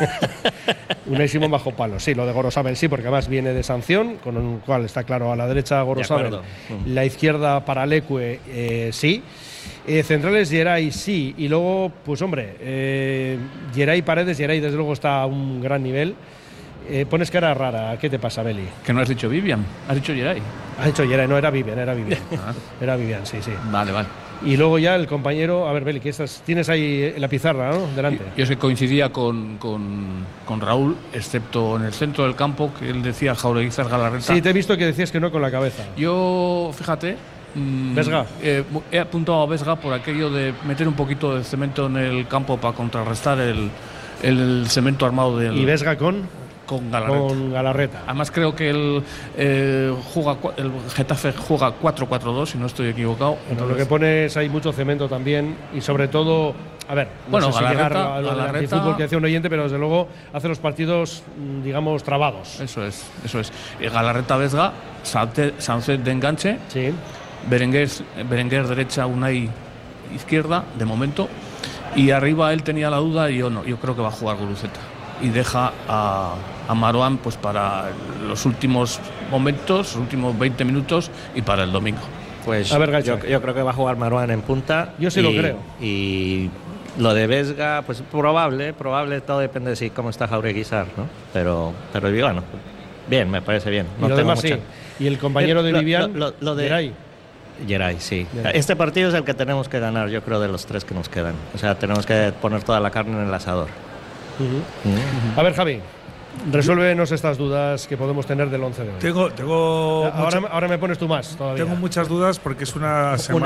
Unai Simón bajo palo, sí, lo de Gorosabel sí, porque además viene de sanción, con el cual está claro a la derecha Gorosabel, la izquierda para Leque, eh, sí. Eh, centrales Geray sí, y luego pues hombre, eh, Geray Paredes, Geray desde luego está a un gran nivel. Eh, pones cara rara, ¿qué te pasa, Beli? Que no has dicho Vivian, has dicho Geray. Has dicho Geray, no era Vivian, era Vivian. Era Vivian, sí, sí. Vale, vale. Y luego ya el compañero, a ver, Beli, que estás, tienes ahí la pizarra, ¿no? Delante. Yo, yo sé que coincidía con, con, con Raúl, excepto en el centro del campo, que él decía Jaureguizar Galarreta. Sí, te he visto que decías que no con la cabeza. Yo, fíjate. Mmm, Vesga. Eh, he apuntado a Vesga por aquello de meter un poquito de cemento en el campo para contrarrestar el, el cemento armado del. ¿Y Vesga con? Con Galarreta. Con Galarreta. Además creo que el, eh, juega, el Getafe juega cuatro cuatro dos, si no estoy equivocado. Bueno, lo que pones hay mucho cemento también y sobre todo, a ver, no bueno, sé si Galarreta, llegar a lo Galarreta, del fútbol que decía un oyente, pero desde luego hace los partidos, digamos, trabados. Eso es, eso es. Galarreta Vesga, Sánchez de enganche. Sí. Berenguer, Berenguer derecha, Unai izquierda, de momento. Y arriba él tenía la duda y yo no, yo creo que va a jugar Guruceta. Y deja a, a Marouane pues para los últimos momentos, los últimos veinte minutos y para el domingo. Pues a ver, yo, yo creo que va a jugar Marouane en punta. Yo sí y, lo creo. Y lo de Vesga, pues probable, probable, todo depende de si cómo está Jaureguizar, ¿no? Pero, pero bueno, bien, me parece bien. No y lo tengo demás mucha... sí. Y el compañero de lo, Vivian, lo, lo, lo de Geray. Geray, sí. Geray. Este partido es el que tenemos que ganar, yo creo, de los tres que nos quedan. O sea, tenemos que poner toda la carne en el asador. Uh-huh. Uh-huh. A ver, Javi, resuélvenos estas dudas que podemos tener del once de hoy. Tengo, tengo ahora, mucha, ahora me pones tú más todavía. Tengo muchas dudas porque es una semana,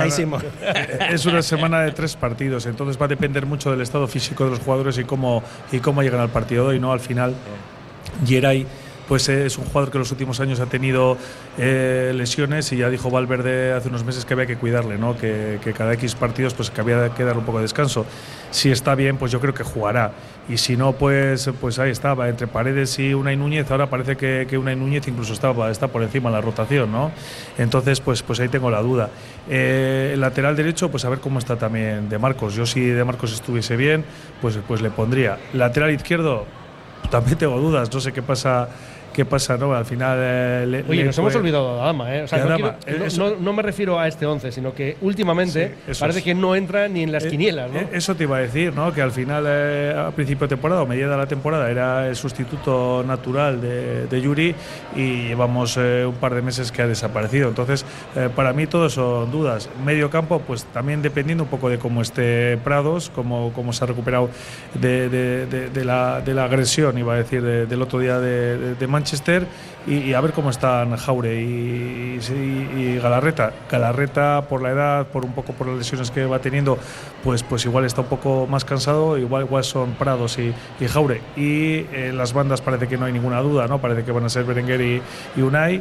es una semana de tres partidos, entonces va a depender mucho del estado físico de los jugadores y cómo, y cómo llegan al partido de hoy, ¿no? Al final, Geray pues eh, es un jugador que en los últimos años ha tenido eh, lesiones y ya dijo Valverde hace unos meses que había que cuidarle, ¿no? que, que cada X partidos pues que había que darle un poco de descanso. Si está bien, pues yo creo que jugará, y si no, pues, pues ahí estaba, entre Paredes y Unai Núñez. Ahora parece que, que Unai Núñez incluso está, está por encima de la rotación, ¿no? Entonces pues, pues ahí tengo la duda. Eh, el lateral derecho, pues a ver cómo está también De Marcos. Yo si De Marcos estuviese bien, pues, pues le pondría. Lateral izquierdo, también tengo dudas, no sé qué pasa. ¿Qué pasa, no? Al final. Eh, le, Oye, le nos fue... hemos olvidado de Adama, ¿eh? O sea, no, Adama, quiero, eso... no, no me refiero a este once, sino que últimamente sí, parece es. que no entra ni en las eh, quinielas, ¿no? Eso te iba a decir, ¿no? Que al final, eh, a principio de temporada o media de la temporada, era el sustituto natural de, de Yuri, y llevamos eh, un par de meses que ha desaparecido. Entonces, eh, para mí, todo son dudas. Medio campo, pues también dependiendo un poco de cómo esté Prados, cómo, cómo se ha recuperado de, de, de, de, la, de la agresión, iba a decir, de, del otro día de, de, de Manchester. Y, y a ver cómo están Jaure y, y, y Galarreta. Galarreta, por la edad, por un poco por las lesiones que va teniendo, pues, pues igual está un poco más cansado. Igual, igual son Prados y, y Jaure. Y en las bandas parece que no hay ninguna duda, ¿no? Parece que van a ser Berenguer y, y Unai.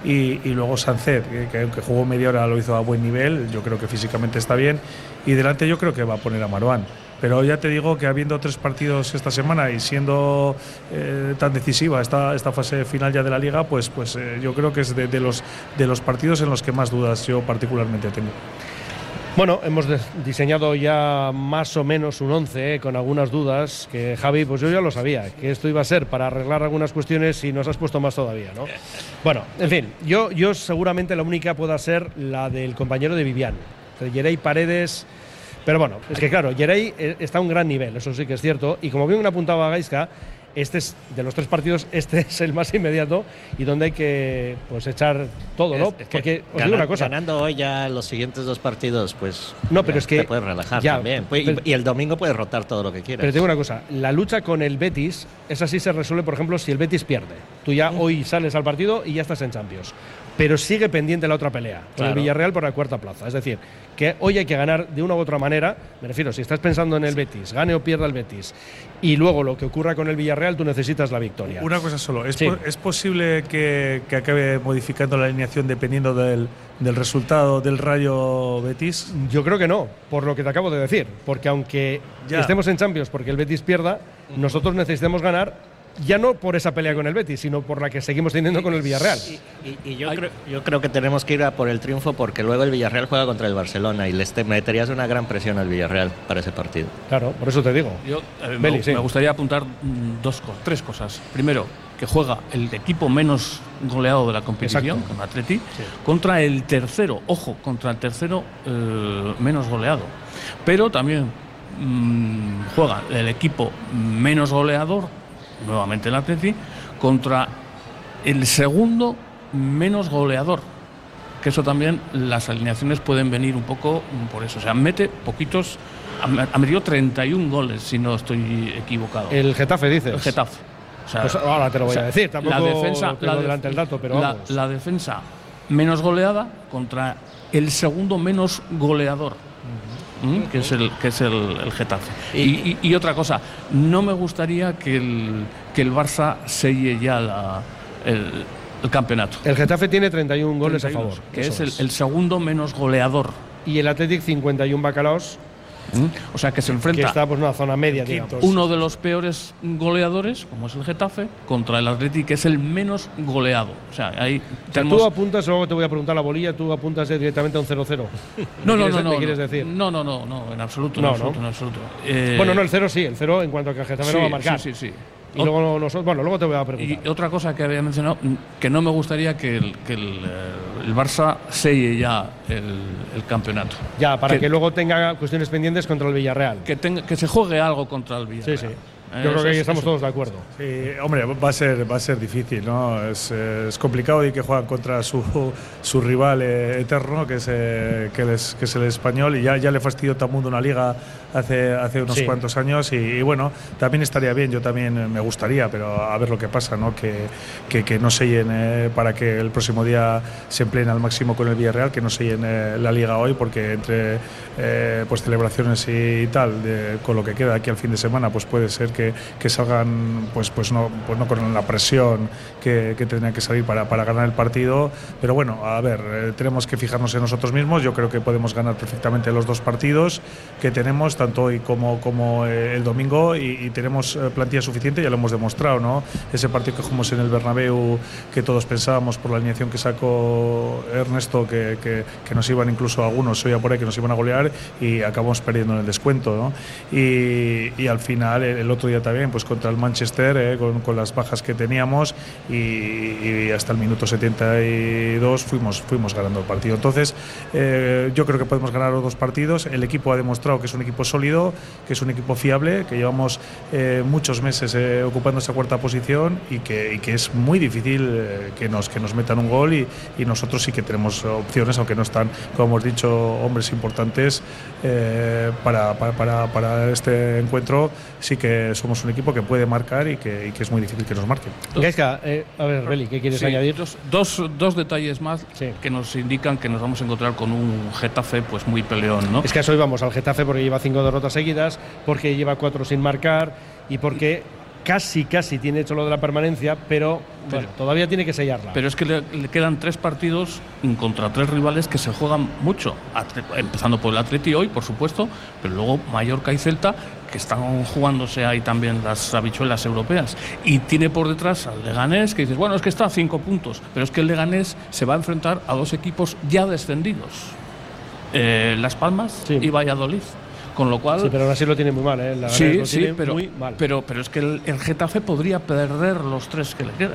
y, y luego Sánchez, que aunque jugó media hora lo hizo a buen nivel, yo creo que físicamente está bien, y delante yo creo que va a poner a Marouane. Pero ya te digo que habiendo tres partidos esta semana y siendo eh, tan decisiva esta, esta fase final ya de la Liga, pues, pues eh, yo creo que es de, de, los, de los partidos en los que más dudas yo particularmente tengo. Bueno, hemos diseñado ya más o menos un once, eh, con algunas dudas, que Javi, pues yo ya lo sabía, que esto iba a ser para arreglar algunas cuestiones y nos has puesto más todavía, ¿no? Bueno, en fin, yo, yo seguramente la única pueda ser la del compañero de Vivian, de Yerey Paredes. Pero bueno, es que claro, Yerey está a un gran nivel, eso sí que es cierto, y como bien apuntaba Gaizka, este es, de los tres partidos, este es el más inmediato y donde hay que pues echar todo, ¿no? Es, es que Porque os gana, digo una cosa. Ganando hoy ya los siguientes dos partidos, pues no, pero es que te puedes relajar ya, también. Pues, pero, y, y el domingo puedes rotar todo lo que quieras. Pero te digo una cosa, la lucha con el Betis, esa sí se resuelve, por ejemplo, si el Betis pierde. Tú ya mm. hoy sales al partido y ya estás en Champions. Pero sigue pendiente la otra pelea, con claro. el Villarreal por la cuarta plaza. Es decir, que hoy hay que ganar de una u otra manera. Me refiero, si estás pensando en el Betis, gane o pierda el Betis, y luego lo que ocurra con el Villarreal, tú necesitas la victoria. Una cosa solo, ¿es, sí. po ¿es posible que, que acabe modificando la alineación dependiendo del, del resultado del Rayo Betis? Yo creo que no, por lo que te acabo de decir. Porque aunque ya. estemos en Champions porque el Betis pierda, nosotros necesitamos ganar. Ya no por esa pelea con el Betis, sino por la que seguimos teniendo y, con el Villarreal. Y, y, y yo, creo, yo creo que tenemos que ir a por el triunfo porque luego el Villarreal juega contra el Barcelona y les meterías una gran presión al Villarreal para ese partido. Claro, por eso te digo. Yo eh, Beli, me, sí. me gustaría apuntar dos, tres cosas. Primero, que juega el equipo menos goleado de la competición, Exacto. con Atleti, sí. contra el tercero, ojo, contra el tercero eh, menos goleado. Pero también mmm, juega el equipo menos goleador, nuevamente el Atleti, contra el segundo menos goleador, que eso también las alineaciones pueden venir un poco por eso, o sea, mete poquitos, ha metido treinta y un goles si no estoy equivocado. El Getafe, dices. El Getafe. O sea, pues ahora te lo voy o sea, a decir, tampoco la defensa, tengo la delante el dato, pero la, vamos. La defensa menos goleada contra el segundo menos goleador. ¿Mm? que es el que es el, el Getafe. Y, y, y otra cosa, no me gustaría que el, que el Barça selle ya la, el, el campeonato. El Getafe tiene treinta y un goles treinta y uno, a favor. Que es el, el segundo menos goleador. Y el Athletic cincuenta y un bacalaos. ¿Mm? O sea que se enfrenta que está por una zona media, digamos. Uno de los peores goleadores, como es el Getafe, contra el Athletic, que es el menos goleado. O sea, ahí o sea, tú apuntas, luego te voy a preguntar la bolilla, tú apuntas directamente a un cero cero. No, no, no, no. ¿Qué quieres no, decir? No, no, no, no, en absoluto, no, en absoluto, no. en absoluto. Eh, bueno, no, el cero sí, el cero en cuanto a que el Getafe sí, no va a marcar. Sí, sí, sí. Y o, luego nosotros, bueno, luego te voy a preguntar. Y otra cosa que había mencionado, que no me gustaría que el, que el, el Barça selle ya el, el campeonato. Ya, para que, que luego tenga cuestiones pendientes contra el Villarreal. Que, tenga, que se juegue algo contra el Villarreal. Sí, sí. Yo creo que ahí estamos todos de acuerdo. Sí, hombre, va a ser, va a ser difícil, ¿no? Es, es complicado y que juegan contra su, su rival eh, eterno, que es, eh, que, es, que es el español, y ya, ya le fastidió todo el mundo una liga hace, hace unos sí. cuantos años. Y, y bueno, también estaría bien, yo también me gustaría, pero a ver lo que pasa, ¿no? Que, que, que no sellen eh, para que el próximo día se empleen al máximo con el Villarreal, que no sellen eh, la liga hoy, porque entre eh, pues celebraciones y, y tal, de, con lo que queda aquí al fin de semana, pues puede ser que Que, que salgan pues, pues, no, pues no con la presión que, que tendrían que salir para, para ganar el partido. Pero bueno, a ver, eh, tenemos que fijarnos en nosotros mismos. Yo creo que podemos ganar perfectamente los dos partidos que tenemos, tanto hoy como, como eh, el domingo, y, y tenemos eh, plantilla suficiente, ya lo hemos demostrado, ¿no? Ese partido que jugamos en el Bernabéu, que todos pensábamos por la alineación que sacó Ernesto, que, que, que nos iban incluso algunos, se oía por ahí que nos iban a golear, y acabamos perdiendo en el descuento, ¿no? Y, y al final, el, el otro día también, pues contra el Manchester, eh, con, con las bajas que teníamos, y, y hasta el minuto setenta y dos fuimos, fuimos ganando el partido. Entonces, eh, yo creo que podemos ganar los dos partidos. El equipo ha demostrado que es un equipo sólido, que es un equipo fiable, que llevamos eh, muchos meses eh, ocupando esa cuarta posición, y que, y que es muy difícil eh, que, nos, que nos metan un gol, y, y nosotros sí que tenemos opciones, aunque no están, como hemos dicho, hombres importantes eh, para, para, para, para este encuentro. Sí que somos un equipo que puede marcar y que, y que es muy difícil que nos marquen. Gaizka, eh, a ver, Beli, ¿qué quieres sí, añadir? Dos, dos, dos detalles más sí. que nos indican que nos vamos a encontrar con un Getafe pues muy peleón, ¿no? Es que a eso íbamos al Getafe porque lleva cinco derrotas seguidas, porque lleva cuatro sin marcar y porque casi, casi tiene hecho lo de la permanencia, pero, bueno, Pero- todavía tiene que sellarla. Pero es que le, le quedan tres partidos contra tres rivales que se juegan mucho, Atle- empezando por el Atleti hoy, por supuesto, pero luego Mallorca y Celta, que están jugándose ahí también las habichuelas europeas. Y tiene por detrás al Leganés, que dices, bueno, es que está a cinco puntos, pero es que el Leganés se va a enfrentar a dos equipos ya descendidos, eh, Las Palmas y Valladolid. Con lo cual, Sí, pero aún así lo tiene muy mal, ¿eh? La sí, verdad, lo sí, tiene pero, muy mal. pero, pero es que el, el Getafe podría perder los tres que le quedan.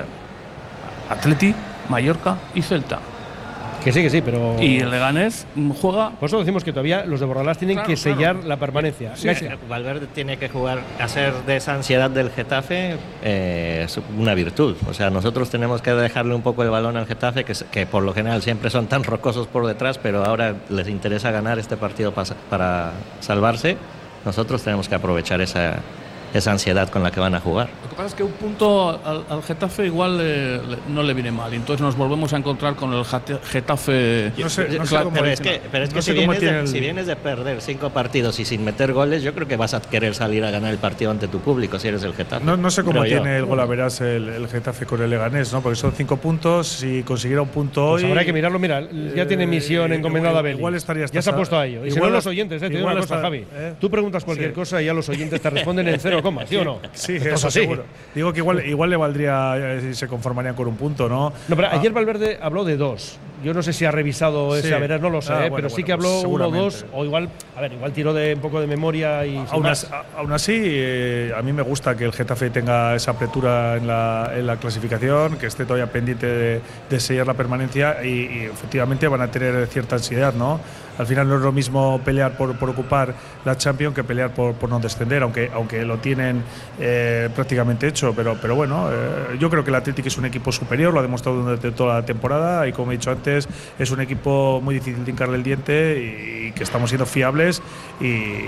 Atleti, Mallorca y Celta. Que sí, que sí, pero... Y el Leganés juega... Por eso decimos que todavía los de Bordalás tienen Claro, que sellar claro. la permanencia. Sí, Gaisca. Valverde tiene que jugar, hacer de esa ansiedad del Getafe eh, es una virtud. O sea, nosotros tenemos que dejarle un poco el balón al Getafe, que, que por lo general siempre son tan rocosos por detrás, pero ahora les interesa ganar este partido para, para salvarse. Nosotros tenemos que aprovechar esa, esa ansiedad con la que van a jugar. Lo que pasa es que un punto al, al Getafe igual eh, le- no le viene mal. Entonces nos volvemos a encontrar con el Jate- Getafe... No sé, no sé Cla- cómo pero es que, pero es que no si, sé cómo vienes tiene de, el- si vienes de perder cinco partidos y sin meter goles, yo creo que vas a querer salir a ganar el partido ante tu público si eres el Getafe. No, no sé cómo Creo yo. tiene el gol a verás el, el Getafe con el Leganés, ¿no? Porque son cinco puntos. Si consiguiera un punto Pues hoy. habrá que mirarlo, mira, ya tiene misión eh, encomendada igual- a Beli. igual estaría Ya se ha hasta- puesto a ello. Y si igual no, los hasta- oyentes, eh, te digo igual una cosa, hasta- Javi. ¿eh? Tú preguntas cualquier Sí. cosa y ya los oyentes te responden en cero coma, ¿sí o no? Sí, Esto es eso así. seguro. Digo que igual, igual le valdría eh, si se conformarían con un punto, ¿no? No, pero Ah, ayer Valverde habló de dos. Yo no sé si ha revisado Sí. ese a ver, no lo sé, Ah, eh, bueno, pero sí bueno, que habló pues uno o seguramente. dos, o igual, a ver, igual tiró de un poco de memoria y. sin Aún más. así, a- aún así, eh, a mí me gusta que el Getafe tenga esa apertura en la, en la clasificación, que esté todavía pendiente de, de sellar la permanencia y, y efectivamente van a tener cierta ansiedad, ¿no? Al final no es lo mismo pelear por, por ocupar la Champions que pelear por, por no descender, aunque, aunque lo tienen eh, prácticamente hecho, pero, pero bueno, eh, yo creo que el Athletic es un equipo superior, lo ha demostrado durante toda la temporada y como he dicho antes, es un equipo muy difícil de hincarle el diente y, que estamos siendo fiables y,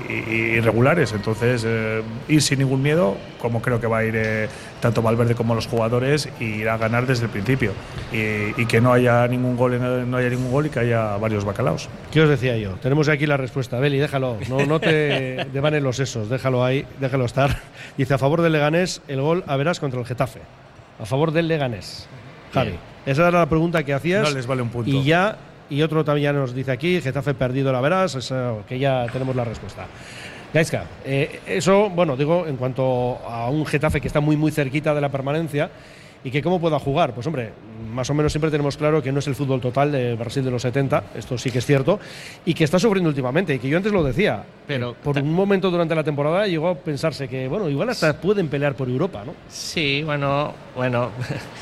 y- y regulares, entonces eh, ir sin ningún miedo, como creo que va a ir eh, tanto Valverde como los jugadores, y ir a ganar desde el principio y, y que no haya ningún gol, en- no haya ningún gol y que haya varios bacalaos. ¿Qué os decía yo? Tenemos aquí la respuesta. Beli, déjalo. No, no te devanes los sesos. Déjalo ahí, déjalo estar. Dice, a favor del Leganés, el gol a verás contra el Getafe. A favor del Leganés. Javi, Bien. esa era la pregunta que hacías. No les vale un punto. Y ya, y otro también ya nos dice aquí, Getafe perdido la verás, eso, que ya tenemos la respuesta. Gaisca, eh, eso, bueno, digo, en cuanto a un Getafe que está muy, muy cerquita de la permanencia y que cómo pueda jugar. Pues hombre, más o menos siempre tenemos claro que no es el fútbol total de Brasil de los setenta, esto sí que es cierto, y que está sufriendo últimamente, y que yo antes lo decía, Pero eh, por un momento durante la temporada llegó a pensarse que, bueno, igual hasta pueden pelear por Europa, ¿no? Sí, bueno, bueno.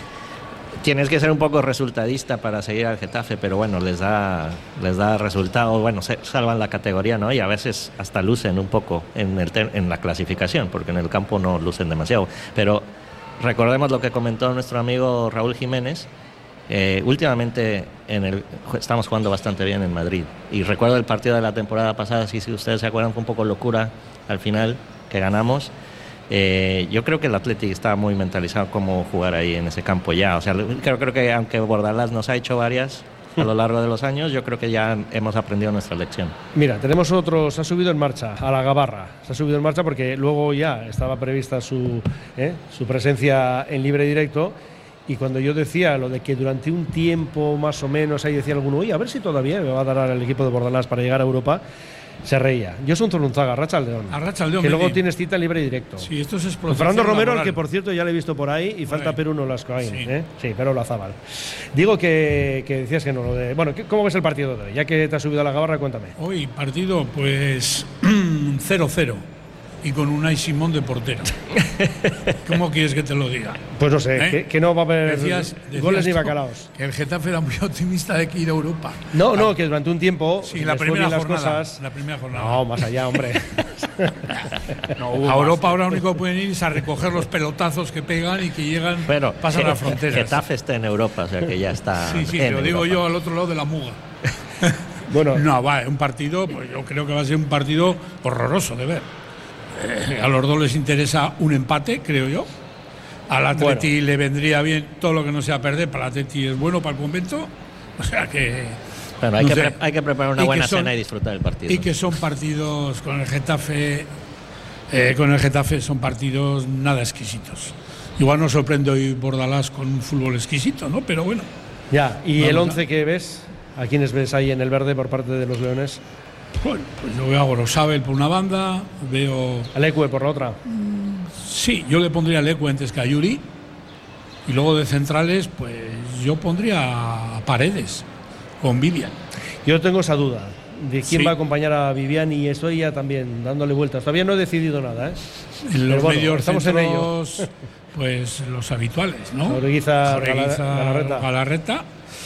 Tienes que ser un poco resultadista para seguir al Getafe, pero bueno, les da, les da resultado, bueno, se, salvan la categoría, ¿no? Y a veces hasta lucen un poco en, el ter- en la clasificación, porque en el campo no lucen demasiado. Pero recordemos lo que comentó nuestro amigo Raúl Jiménez. Eh, últimamente en el, estamos jugando bastante bien en Madrid. Y recuerdo el partido de la temporada pasada, si, si ustedes se acuerdan, fue un poco locura al final, que ganamos. Eh, yo creo que el Athletic está muy mentalizado cómo jugar ahí en ese campo ya. O sea, creo, creo que aunque Bordalás nos ha hecho varias a lo largo de los años, yo creo que ya hemos aprendido nuestra lección. Mira, tenemos otro, se ha subido en marcha, a la Gabarra. Se ha subido en marcha porque luego ya estaba prevista su, eh, su presencia en libre directo. Y cuando yo decía lo de que durante un tiempo más o menos, ahí decía alguno, oye, a ver si todavía me va a dar al equipo de Bordalás para llegar a Europa, se reía. Yo soy un Zorunzaga, Arratsaldeon. Arratsaldeon, que luego Medi. tienes cita libre y directo. Sí, esto es Con explotación Fernando Romero, al laboral. que por cierto ya le he visto por ahí, y falta ahí. Perú no las coain, Sí. ¿eh? Sí, pero la Zabal. Digo que, que decías que no lo de. Bueno, ¿qué- ¿cómo ves el partido de hoy? Ya que te has subido a la Gabarra, cuéntame. Hoy partido pues cero cero y con Unai Simón de portero. ¿Cómo quieres que te lo diga? Pues no sé, ¿Eh? que, que no va a haber Decías- decías goles ni tú bacalaos. Que el Getafe era muy optimista de que ir a Europa. No, no, que durante un tiempo. Sí, si la les fue primera bien las jornada. cosas- La primera jornada. No, más allá, hombre. a Europa ahora lo único que pueden ir es a recoger los pelotazos que pegan y que llegan, Bueno, pasan Ge- las fronteras. Getafe está en Europa, o sea que ya está. Sí, sí, en te lo digo Europa. yo al otro lado de la muga. Bueno. No, va, un partido, pues yo creo que va a ser un partido horroroso de ver. Eh, a los dos les interesa un empate, creo yo. Al Atleti le vendría bien todo lo que no sea perder. Para el Atleti es bueno para el convento. O sea que. Bueno, hay, no que sé. pre- hay que preparar una Y que buena son- cena y disfrutar del partido. Y que son partidos con el Getafe. eh, con el Getafe son partidos nada exquisitos. Igual nos sorprende hoy Bordalás con un fútbol exquisito, ¿no? Pero bueno. Ya, ¿y vamos el a- once que ves? ¿A quiénes ves ahí en el verde por parte de los leones? Bueno, pues yo veo a Gorosabel por una banda, veo... A Leque por la otra. Sí, yo le pondría a Leque antes que a Yuri. Y luego de centrales, pues yo pondría a Paredes con Vivian. Yo tengo esa duda de quién Sí. va a acompañar a Vivian y estoy ya también dándole vueltas. Todavía no he decidido nada, ¿eh? En Pero los bueno, medios estamos en ello. centros, pues los habituales, ¿no? Jaureguizar, Jaureguizar, Galarreta. Galarreta.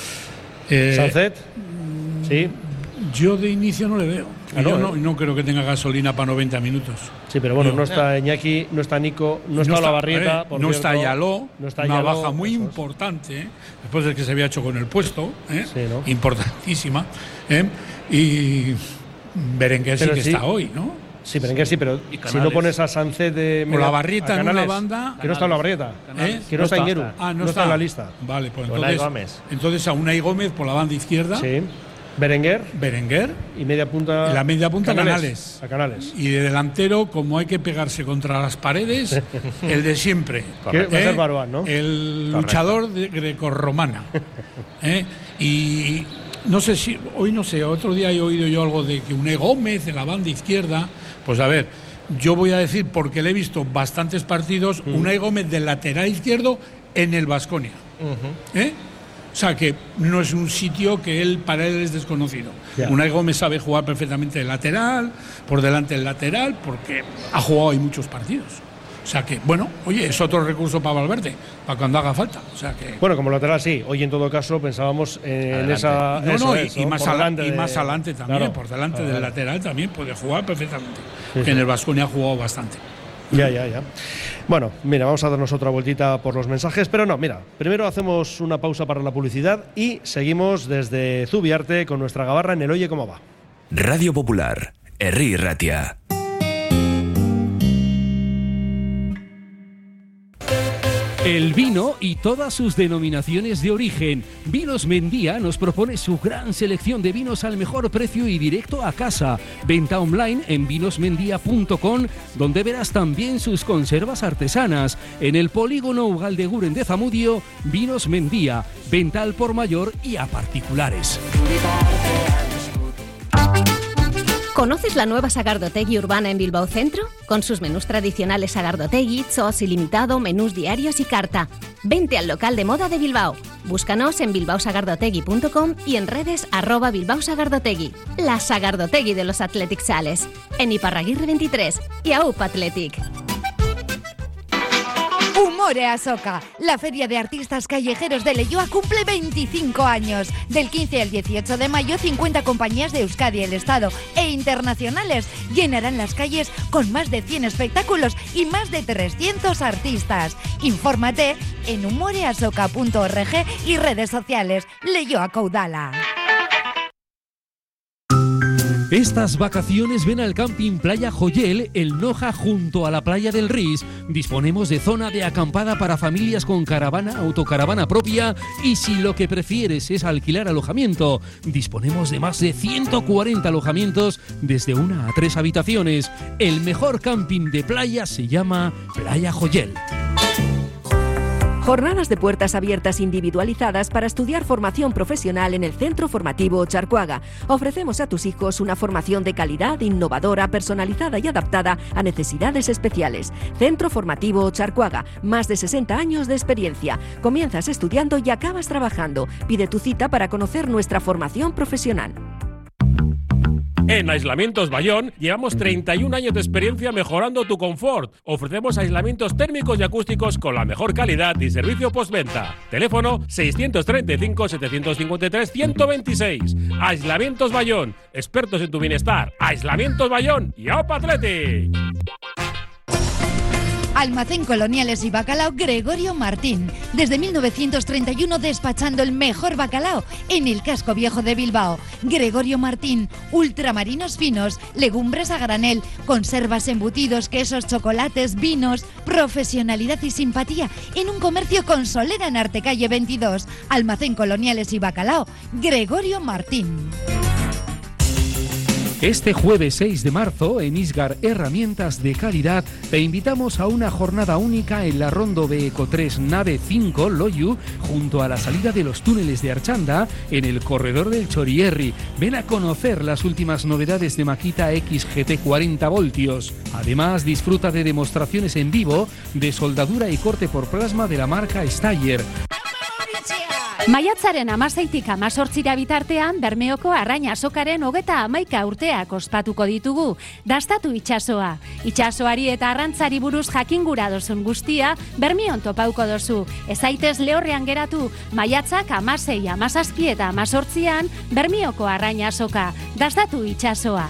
Eh, Sancet, sí. Yo de inicio no le veo. Ah, Y yo no, no, ¿eh? no creo que tenga gasolina para noventa minutos. Sí, pero bueno, Yo- no está Iñaki, no está Nico, no está Olavarrieta. eh, por no cierto. está Yaló, no está una Yaló, baja muy eso es. importante, ¿eh? Después del que se había hecho con el puesto, ¿eh? Sí, ¿no? Importantísima. ¿eh? Y Berenguer sí Pero que sí. está hoy, ¿no? Sí, pero en qué sí, pero Y si Canales. no pones a Sancet de O Olavarrieta a en una Canales, banda. que no está Olavarrieta, ¿Eh? que no, está Ingueru, Ah, no, no está en la lista. Vale, pues Unai entonces, Gómez. entonces a Unai Gómez por la banda izquierda. Sí. Berenguer. Berenguer. Y media punta. Y la media punta Canales. Canales. A Canales. Y de delantero, como hay que pegarse contra las paredes, el de siempre. Que va a ser Baroán, ¿no? El Correcto. luchador de grecorromana. ¿eh? Y no sé si, hoy no sé, otro día he oído yo algo de que Unai Gómez en la banda izquierda. Pues a ver, yo voy a decir, porque le he visto bastantes partidos, Unai Gómez del lateral izquierdo en el Baskonia. ¿Eh? O sea que no es un sitio que él para él es desconocido. Ya. Unai Gómez sabe jugar perfectamente de lateral, por delante del lateral, porque ha jugado ahí muchos partidos. O sea que, bueno, oye, es otro recurso para Valverde, para cuando haga falta. O sea que. Bueno, como lateral sí. Hoy en todo caso pensábamos en Adelante. esa. No, eso no, es, y, y más, Por ala- delante y de- más adelante también, Claro. por delante Claro, del claro. lateral también puede jugar perfectamente. Sí, que sí. en el Baskonia ha jugado bastante. Ya, ya, ya. Bueno, mira, vamos a darnos otra vueltita por los mensajes, pero no, mira, primero hacemos una pausa para la publicidad y seguimos desde Zubiarte con nuestra gabarra en el Oye Cómo Va. Radio Popular, Herri Ratia. El vino y todas sus denominaciones de origen. Vinos Mendía nos propone su gran selección de vinos al mejor precio y directo a casa. Venta online en vinosmendía punto com, donde verás también sus conservas artesanas. En el polígono Ugaldeguren de Zamudio, Vinos Mendía. Venta al por mayor y a particulares. ¿Conoces la nueva Sagardotegui urbana en Bilbao Centro? Con sus menús tradicionales Sagardotegui, Chos ilimitado, menús diarios y carta. Vente al local de moda de Bilbao. Búscanos en bilbao sagardotegui punto com y en redes arroba Bilbao Sagardotegui. La Sagardotegui de los Athletic Sales. En Iparraguirre veintitrés y A U P Athletic. Humore Asoka, la feria de artistas callejeros de Leioa cumple veinticinco años. Del quince al dieciocho de mayo, cincuenta compañías de Euskadi, el Estado e internacionales llenarán las calles con más de cien espectáculos y más de trescientos artistas. Infórmate en humoreasoka punto org y redes sociales. Leioa Caudala. Estas vacaciones ven al camping Playa Joyel, el Noja, junto a la playa del Ris. Disponemos de zona de acampada para familias con caravana, autocaravana propia y si lo que prefieres es alquilar alojamiento, disponemos de más de ciento cuarenta alojamientos desde una a tres habitaciones. El mejor camping de playa se llama Playa Joyel. Jornadas de puertas abiertas individualizadas para estudiar formación profesional en el Centro Formativo Charcuaga. Ofrecemos a tus hijos una formación de calidad, innovadora, personalizada y adaptada a necesidades especiales. Centro Formativo Charcuaga, más de sesenta años de experiencia. Comienzas estudiando y acabas trabajando. Pide tu cita para conocer nuestra formación profesional. En Aislamientos Bayón llevamos treinta y un años de experiencia mejorando tu confort. Ofrecemos aislamientos térmicos y acústicos con la mejor calidad y servicio postventa. Teléfono seiscientos treinta y cinco, setecientos cincuenta y tres, ciento veintiséis. Aislamientos Bayón, expertos en tu bienestar. Aislamientos Bayón y A U P Athletic. Almacén Coloniales y Bacalao Gregorio Martín. Desde mil novecientos treinta y uno despachando el mejor bacalao en el casco viejo de Bilbao. Gregorio Martín, ultramarinos finos, legumbres a granel, conservas, embutidos, quesos, chocolates, vinos, profesionalidad y simpatía en un comercio con solera en Artecalle veintidós. Almacén Coloniales y Bacalao Gregorio Martín. Este jueves seis de marzo, en Isgar Herramientas de Calidad, te invitamos a una jornada única en la Rondo de Eco tres Nave cinco Loyu, junto a la salida de los túneles de Archanda, en el corredor del Chorierri. Ven a conocer las últimas novedades de Makita X G T cuarenta voltios. Además, disfruta de demostraciones en vivo de soldadura y corte por plasma de la marca Staller. Maiatzaren amaseitik amazortzira bitartean, Bermeoko Arraina Azokaren hogeta hamaika urteak ospatuko ditugu. Dastatu itsasoa. Itsasoari eta arrantzari buruz jakingura dozun guztia, Bermeon topauko dozu. Ezaitez lehorrean geratu, maiatzak amasei, amazazpi eta amazortzian, Bermeoko Arraina Azoka. Dastatu itsasoa.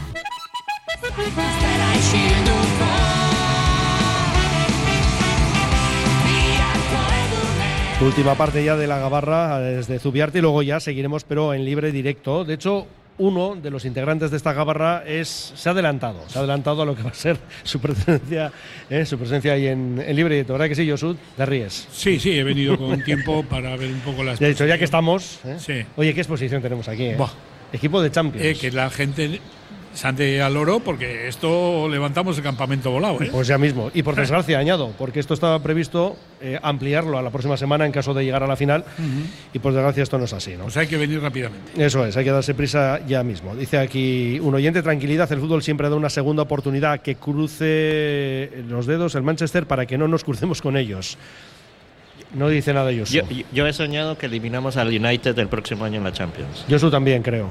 Última parte ya de la Gabarra desde Zubiarte y luego ya seguiremos, pero en libre directo. De hecho, uno de los integrantes de esta Gabarra es, se ha adelantado, se ha adelantado a lo que va a ser su presencia, eh, su presencia ahí en, en libre directo. ¿Verdad que sí, Josut? ¿Te ríes? Sí, sí, he venido con tiempo para ver un poco las. Ya he dicho, ya que estamos. ¿eh? Sí. Oye, ¿qué exposición tenemos aquí? Eh? Buah. Equipo de Champions. Eh, que la gente se ande al oro porque esto levantamos el campamento volado. ¿eh? Pues ya mismo. Y por desgracia, añado, porque esto estaba previsto eh, ampliarlo a la próxima semana en caso de llegar a la final. Uh-huh. Y por desgracia esto no es así, ¿no? Pues hay que venir rápidamente. Eso es, hay que darse prisa ya mismo. Dice aquí un oyente, tranquilidad, el fútbol siempre da una segunda oportunidad, que cruce los dedos el Manchester para que no nos crucemos con ellos. No dice nada Josu. Yo, yo he soñado que eliminamos al United el próximo año en la Champions. Josu también, creo.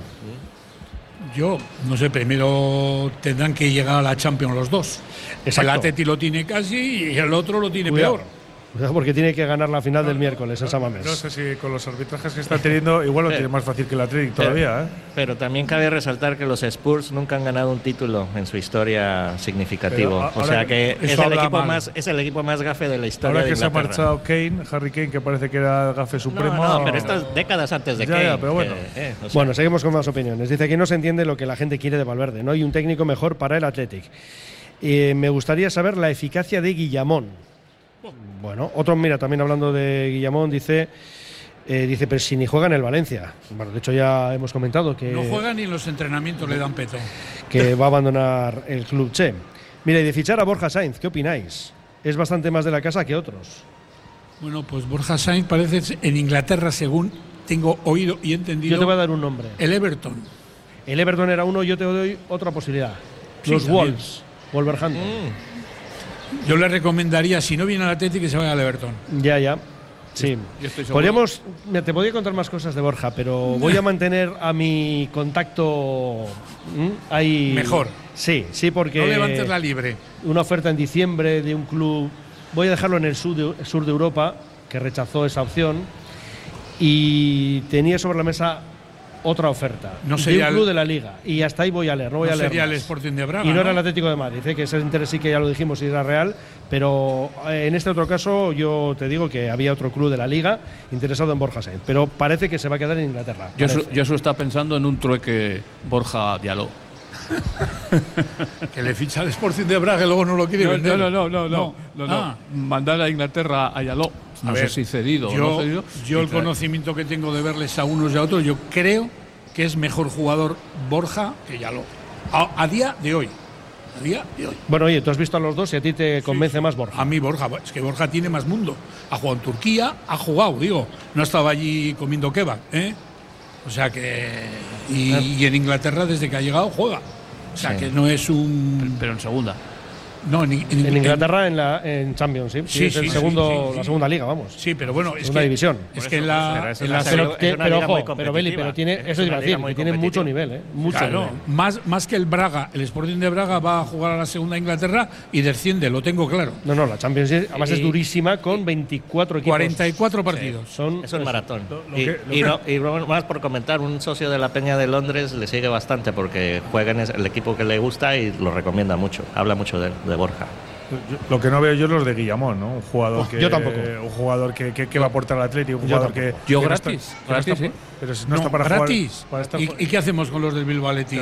Yo, no sé, primero tendrán que llegar a la Champions los dos. Exacto. El Atleti lo tiene casi y el otro lo tiene Cuidado. peor. Cuidado porque tiene que ganar la final no, del miércoles en San Mamés. No sé si con los arbitrajes que está teniendo igual lo tiene más fácil que el Athletic todavía. ¿eh? Pero también cabe resaltar que los Spurs nunca han ganado un título en su historia significativo. Pero, o sea que es el, equipo más, es el equipo más gafe de la historia. Ahora que de se ha marchado Kane, Harry Kane, que parece que era el gafe supremo. No, no, pero esto es décadas antes de ya, Kane. Ya, pero bueno. Que, eh, o sea. Bueno, seguimos con más opiniones. Dice que no se entiende lo que la gente quiere de Valverde. No hay un técnico mejor para el Athletic. Eh, me gustaría saber la eficacia de Guillamón. Bueno, otro, mira, también hablando de Guillamón, dice, eh, dice, pero si ni juega en el Valencia. Bueno, de hecho ya hemos comentado que no juega ni en los entrenamientos le dan peto. Que va a abandonar el club Che. Mira, y de fichar a Borja Sainz, ¿qué opináis? Es bastante más de la casa que otros. Bueno, pues Borja Sainz parece en Inglaterra, según tengo oído y entendido. Yo te voy a dar un nombre. El Everton. El Everton era uno, yo te doy otra posibilidad. Sí, los también. Wolves, Wolverhampton. Mm. Yo le recomendaría, si no viene al Atleti, que se vaya al Everton. Ya, ya. Sí. Yo Podríamos, te podría contar más cosas de Borja, pero voy a mantener a mi contacto ¿m? ahí. Mejor. Sí, sí, porque. No levantes la libre. Una oferta en diciembre de un club. Voy a dejarlo en el sur de, sur de Europa, que rechazó esa opción. Y tenía sobre la mesa otra oferta no de sería un club el, de la Liga, y hasta ahí voy a leer, no voy no a leer sería más. el Sporting de Braga, y no, ¿no? era el Atlético de Madrid, ¿eh? Que ese interés sí que ya lo dijimos y era real, pero en este otro caso yo te digo que había otro club de la Liga interesado en Borja Sainz, pero parece que se va a quedar en Inglaterra. Yo solo está pensando en un trueque Borja Diallo. Que le ficha al Sporting de Braga y luego no lo quiere no, vender. No, no, no, no, no, no, no. Ah. Mandar a Inglaterra a Diallo. No a sé ver, si cedido yo, o no cedido. Yo el conocimiento que tengo de verles a unos y a otros, yo creo que es mejor jugador Borja que Diallo. A, a día de hoy. A día de hoy. Bueno, oye, tú has visto a los dos y a ti te convence sí, más Borja. A mí Borja, es que Borja tiene más mundo. Ha jugado en Turquía, ha jugado, digo, no estaba allí comiendo kebab, ¿eh? O sea que. Y, y en Inglaterra, desde que ha llegado, juega. O sea sí. que no es un. Pero en segunda. No, en, en, en Inglaterra en la en Championship, sí, sí, es el sí, segundo, sí, sí, sí. la segunda liga, vamos. Sí, pero bueno, es segunda que división. Es que en la, es en la pero, es pero ojo, pero Beli, pero tiene eso iba a decir, que tiene mucho nivel, eh, mucho claro, nivel. Más más que el Braga, el Sporting de Braga va a jugar a la segunda Inglaterra y desciende, lo tengo claro. No, no, la Championship además y, es durísima con veinticuatro equipos. cuarenta y cuatro partidos. Sí, son es un maratón. Lo, lo y, que, lo y, que... no, y más por comentar, un socio de la Peña de Londres le sigue bastante porque juega en el equipo que le gusta y lo recomienda mucho. Habla mucho de, de Borja. Lo que no veo yo es los de Guillamón, ¿no? Un jugador que yo tampoco. Un jugador que, que, que va a aportar al Atlético, un jugador que yo que gratis, no está, gratis, está, ¿eh? Pero si no, no está para gratis. jugar, para estar ¿Y, ¿Y qué hacemos con los del Bilbao Athletic? Claro.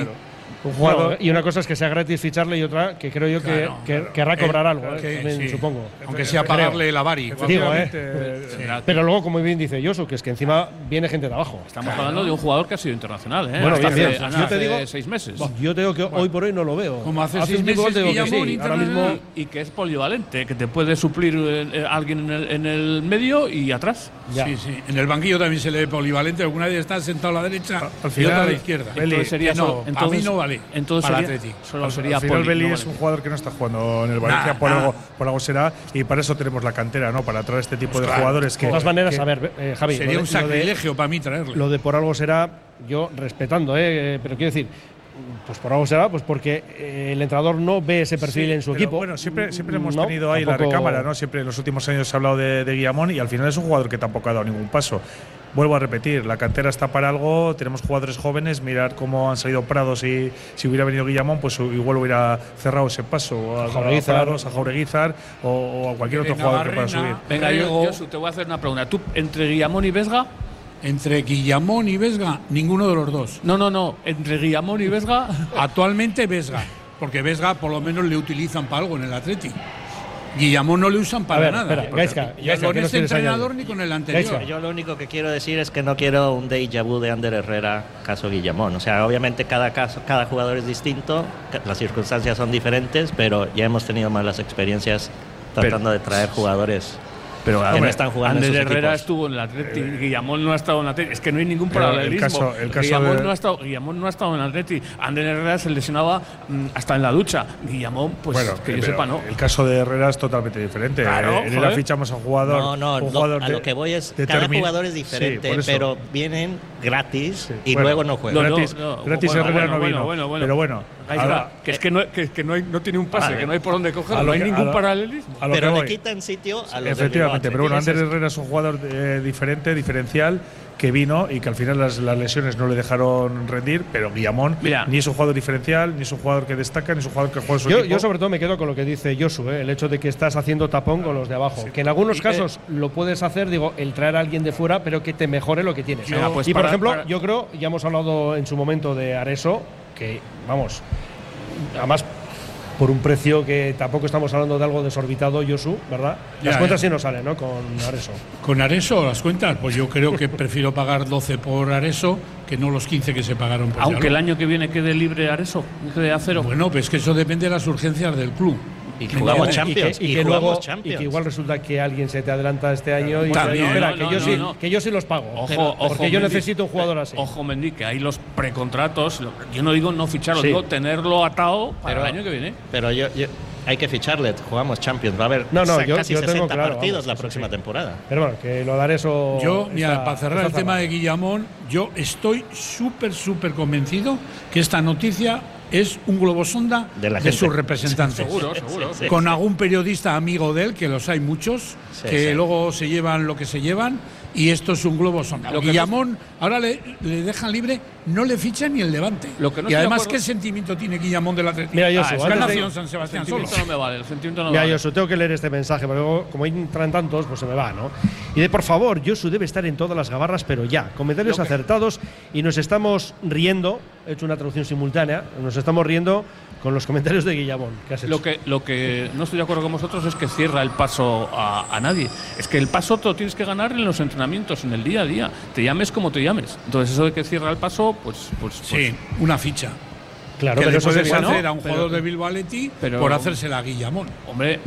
Un jugador, no, y una cosa es que sea gratis ficharle y otra que creo yo que, claro, que claro. querrá cobrar eh, algo, eh, también, sí. supongo. Aunque sea pagarle el Avari. Digo, eh. sí. Pero luego, como bien dice Josu, que es que encima viene gente de abajo. Estamos claro. hablando de un jugador que ha sido internacional, ¿eh? Bueno, hasta bien, hace, bien. hasta yo te digo, hace seis meses. Yo te digo que bueno, hoy por hoy no lo veo. Como hace, hace seis meses digo que sí, ahora mismo y que es polivalente, que te puede suplir eh, alguien en el, en el medio y atrás. Ya. Sí, sí. En el banquillo también se le ve polivalente. Alguna vez está sentado a la derecha al final, y otra a la izquierda. Entonces sería no, entonces, a mí no vale. Entonces para sería, solo al, sería al final poli, Beli no es vale. un jugador que no está jugando en el Valencia nah, por, nah. Algo, por algo será, y para eso tenemos la cantera, ¿no? Para traer este tipo pues de claro, jugadores que de todas maneras, que, a ver, eh, Javi, sería de, un sacrilegio de, para mí traerle. Lo de por algo será, yo respetando, eh, pero quiero decir, pues por algo será, pues porque eh, el entrenador no ve ese perfil sí, en su equipo. Bueno, siempre, siempre hemos no, tenido ahí tampoco… la recámara, ¿no? Siempre en los últimos años se ha hablado de, de Guillamón y al final es un jugador que tampoco ha dado ningún paso. Vuelvo a repetir, la cantera está para algo, tenemos jugadores jóvenes, mirar cómo han salido Prados y si hubiera venido Guillamón, pues igual hubiera cerrado ese paso, a, a Prados, a Jaureguizar o, o a cualquier otro jugador que pueda subir. Venga, yo, yo te voy a hacer una pregunta. ¿Tú entre Guillamón y Vesga? Entre Guillamón y Vesga, ninguno de los dos. No, no, no. Entre Guillamón y Vesga. Actualmente Vesga, porque Vesga por lo menos le utilizan para algo en el Atleti. Guillamón no le usan para ver, nada. Espera, Gaizka, ni con este entrenador ni con el anterior. Gaizka. Yo lo único que quiero decir es que no quiero un déjà vu de Ander Herrera caso Guillamón. O sea, obviamente cada caso, cada jugador es distinto, las circunstancias son diferentes, pero ya hemos tenido malas experiencias tratando pero, de traer jugadores. Pero que hombre, no están jugando Ander en sus Herrera equipos. estuvo en el Atleti, eh, Guillamón no ha estado en el Atleti. Es que no hay ningún paralelismo. El caso, el caso Guillamón, de… no ha estado, Guillamón no ha estado en el Atleti. Ander Herrera se lesionaba mmm, hasta en la ducha. Guillamón, pues bueno, que yo sepa, no. El caso de Herrera es totalmente diferente. Claro, en él fichamos a un jugador. No, no, un no jugador a de, lo que voy es cada jugador es diferente, sí, pero vienen gratis sí, y bueno, luego no juegan. No, gratis, no, no, gratis bueno, Herrera bueno, no vino. Bueno, bueno, pero bueno. Ahora, que es que no, que, que no, hay, no tiene un pase, vale. que no hay por dónde cogerlo, no hay que, ningún lo, paralelismo. Pero le quitan sitio a los efectivamente, pero bueno, Ander Herrera es un jugador eh, diferente, diferencial, que vino y que al final las, las lesiones no le dejaron rendir, pero Guillamón Mira. ni es un jugador diferencial, ni es un jugador que destaca, ni es un jugador que juega en su yo, equipo. Yo sobre todo me quedo con lo que dice Josu, ¿eh? el hecho de que estás haciendo tapón con los de abajo, sí. que en algunos casos eh, lo puedes hacer, digo, el traer a alguien de fuera, pero que te mejore lo que tienes. Yo, Venga, pues y por para, ejemplo, para… yo creo, ya hemos hablado en su momento de Areso, que vamos, además por un precio que tampoco estamos hablando de algo desorbitado, Josu, ¿verdad? Las ya, cuentas ya. sí nos salen, ¿no? Con Areso. ¿Con Areso las cuentas? Pues yo creo que prefiero pagar doce por Areso que no los quince que se pagaron por Aunque Yaló. El año que viene quede libre Areso, quede a cero. Bueno, pues que eso depende de las urgencias del club. Y que jugamos Champions. Y que, y que, y luego, Champions. Y que igual resulta que alguien se te adelanta este año y También, dice, espera, no, que, no, yo no, sí, no. que yo sí los pago. Ojo, pero, ojo, porque yo Mendy, necesito un jugador así. Ojo, Mendy, que hay los precontratos. Yo no digo no ficharlo, sí. digo tenerlo atado para pero, el año que viene. Pero yo, yo hay que ficharle, jugamos Champions. Va a haber no, no, yo, casi yo sesenta claro, partidos vamos, la próxima sí. temporada. Pero bueno, que lo daré eso. Yo, mira, esta, para cerrar el tema de Guillamón, yo estoy súper, súper convencido que esta noticia es un globosonda de, de sus representantes. Seguro, seguro. Sí, sí, con sí. algún periodista amigo de él, que los hay muchos, sí, que sí. luego se llevan lo que se llevan, y esto es un globosonda. Guillamón, no… ahora le, le dejan libre, no le fichan ni el Levante. Lo que no y además, ¿qué sentimiento tiene Guillamón del Atlético? Mira, Josu, ah, es que nació en San Sebastián solo. solo. No me vale, el sentimiento no Mira, me vale. Josu, tengo que leer este mensaje, porque luego, como entran tantos, pues se me va, ¿no? Y de por favor, Josu debe estar en todas las gabarras, pero ya. Comentarios acertados y nos estamos riendo. He hecho una traducción simultánea. Nos estamos riendo con los comentarios de Guillamón. ¿Qué has hecho? Lo que, lo que no estoy de acuerdo con vosotros es que cierra el paso a, a nadie. Es que el paso te lo tienes que ganar en los entrenamientos, en el día a día. Te llames como te llames. Entonces, eso de que cierra el paso, pues. pues, pues sí, una ficha. Claro, que pero le puedes eso hacer bueno, a un pero, jugador de Bilbao Athletic pero, por hacérsela a Guillamón. Hombre,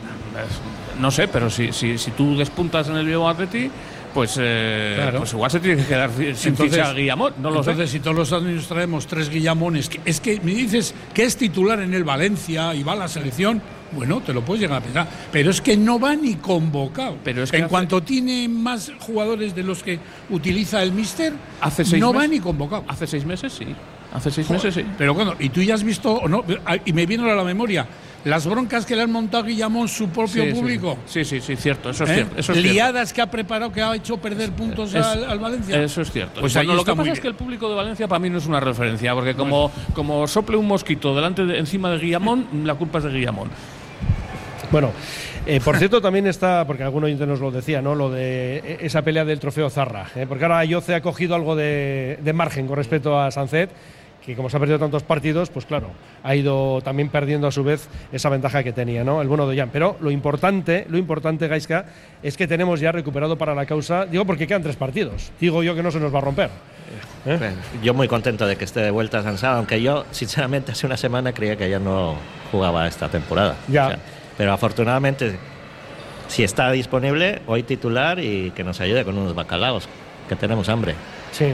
no sé, pero si, si, si tú despuntas en el Bilbao Athletic, pues, eh, claro. pues igual se tiene que quedar sin entonces, ficha a Guillamón. No lo entonces, sé. si todos los años traemos tres Guillamones, que, es que me dices que es titular en el Valencia y va a la selección, bueno, te lo puedes llegar a pensar. Pero es que no va ni convocado. Pero es que en hace, cuanto tiene más jugadores de los que utiliza el míster, hace seis no meses, va ni convocado. Hace seis meses, sí. Hace seis Joder, meses, sí. Pero bueno, y tú ya has visto, o no, y me viene a la memoria, las broncas que le han montado a Guillamón su propio sí, público. Sí, sí, sí, sí, cierto, eso es ¿Eh? cierto. Eso es Liadas cierto. que ha preparado, que ha hecho perder puntos es, al, al Valencia. Eso es cierto. Pues bueno, ahí lo que está pasa es que el público de Valencia para mí no es una referencia, porque como, como sople un mosquito delante de, encima de Guillamón, la culpa es de Guillamón. Bueno, eh, por cierto, también está, porque algún oyente nos lo decía, ¿no? Lo de esa pelea del trofeo Zarra, ¿eh? Porque ahora Ayoce ha cogido algo de, de margen con respecto a Sancet. que como se ha perdido tantos partidos, pues claro, ha ido también perdiendo a su vez esa ventaja que tenía, ¿no? El bueno de Ollán. Pero lo importante, lo importante, Gaizka, es que tenemos ya recuperado para la causa, digo porque quedan tres partidos, digo yo que no se nos va a romper. ¿Eh? Bueno, yo muy contento de que esté de vuelta Sansao, aunque yo sinceramente hace una semana creía que ya no jugaba esta temporada. Ya. O sea, pero afortunadamente, si está disponible, hoy titular y que nos ayude con unos bacalaos, que tenemos hambre. Sí.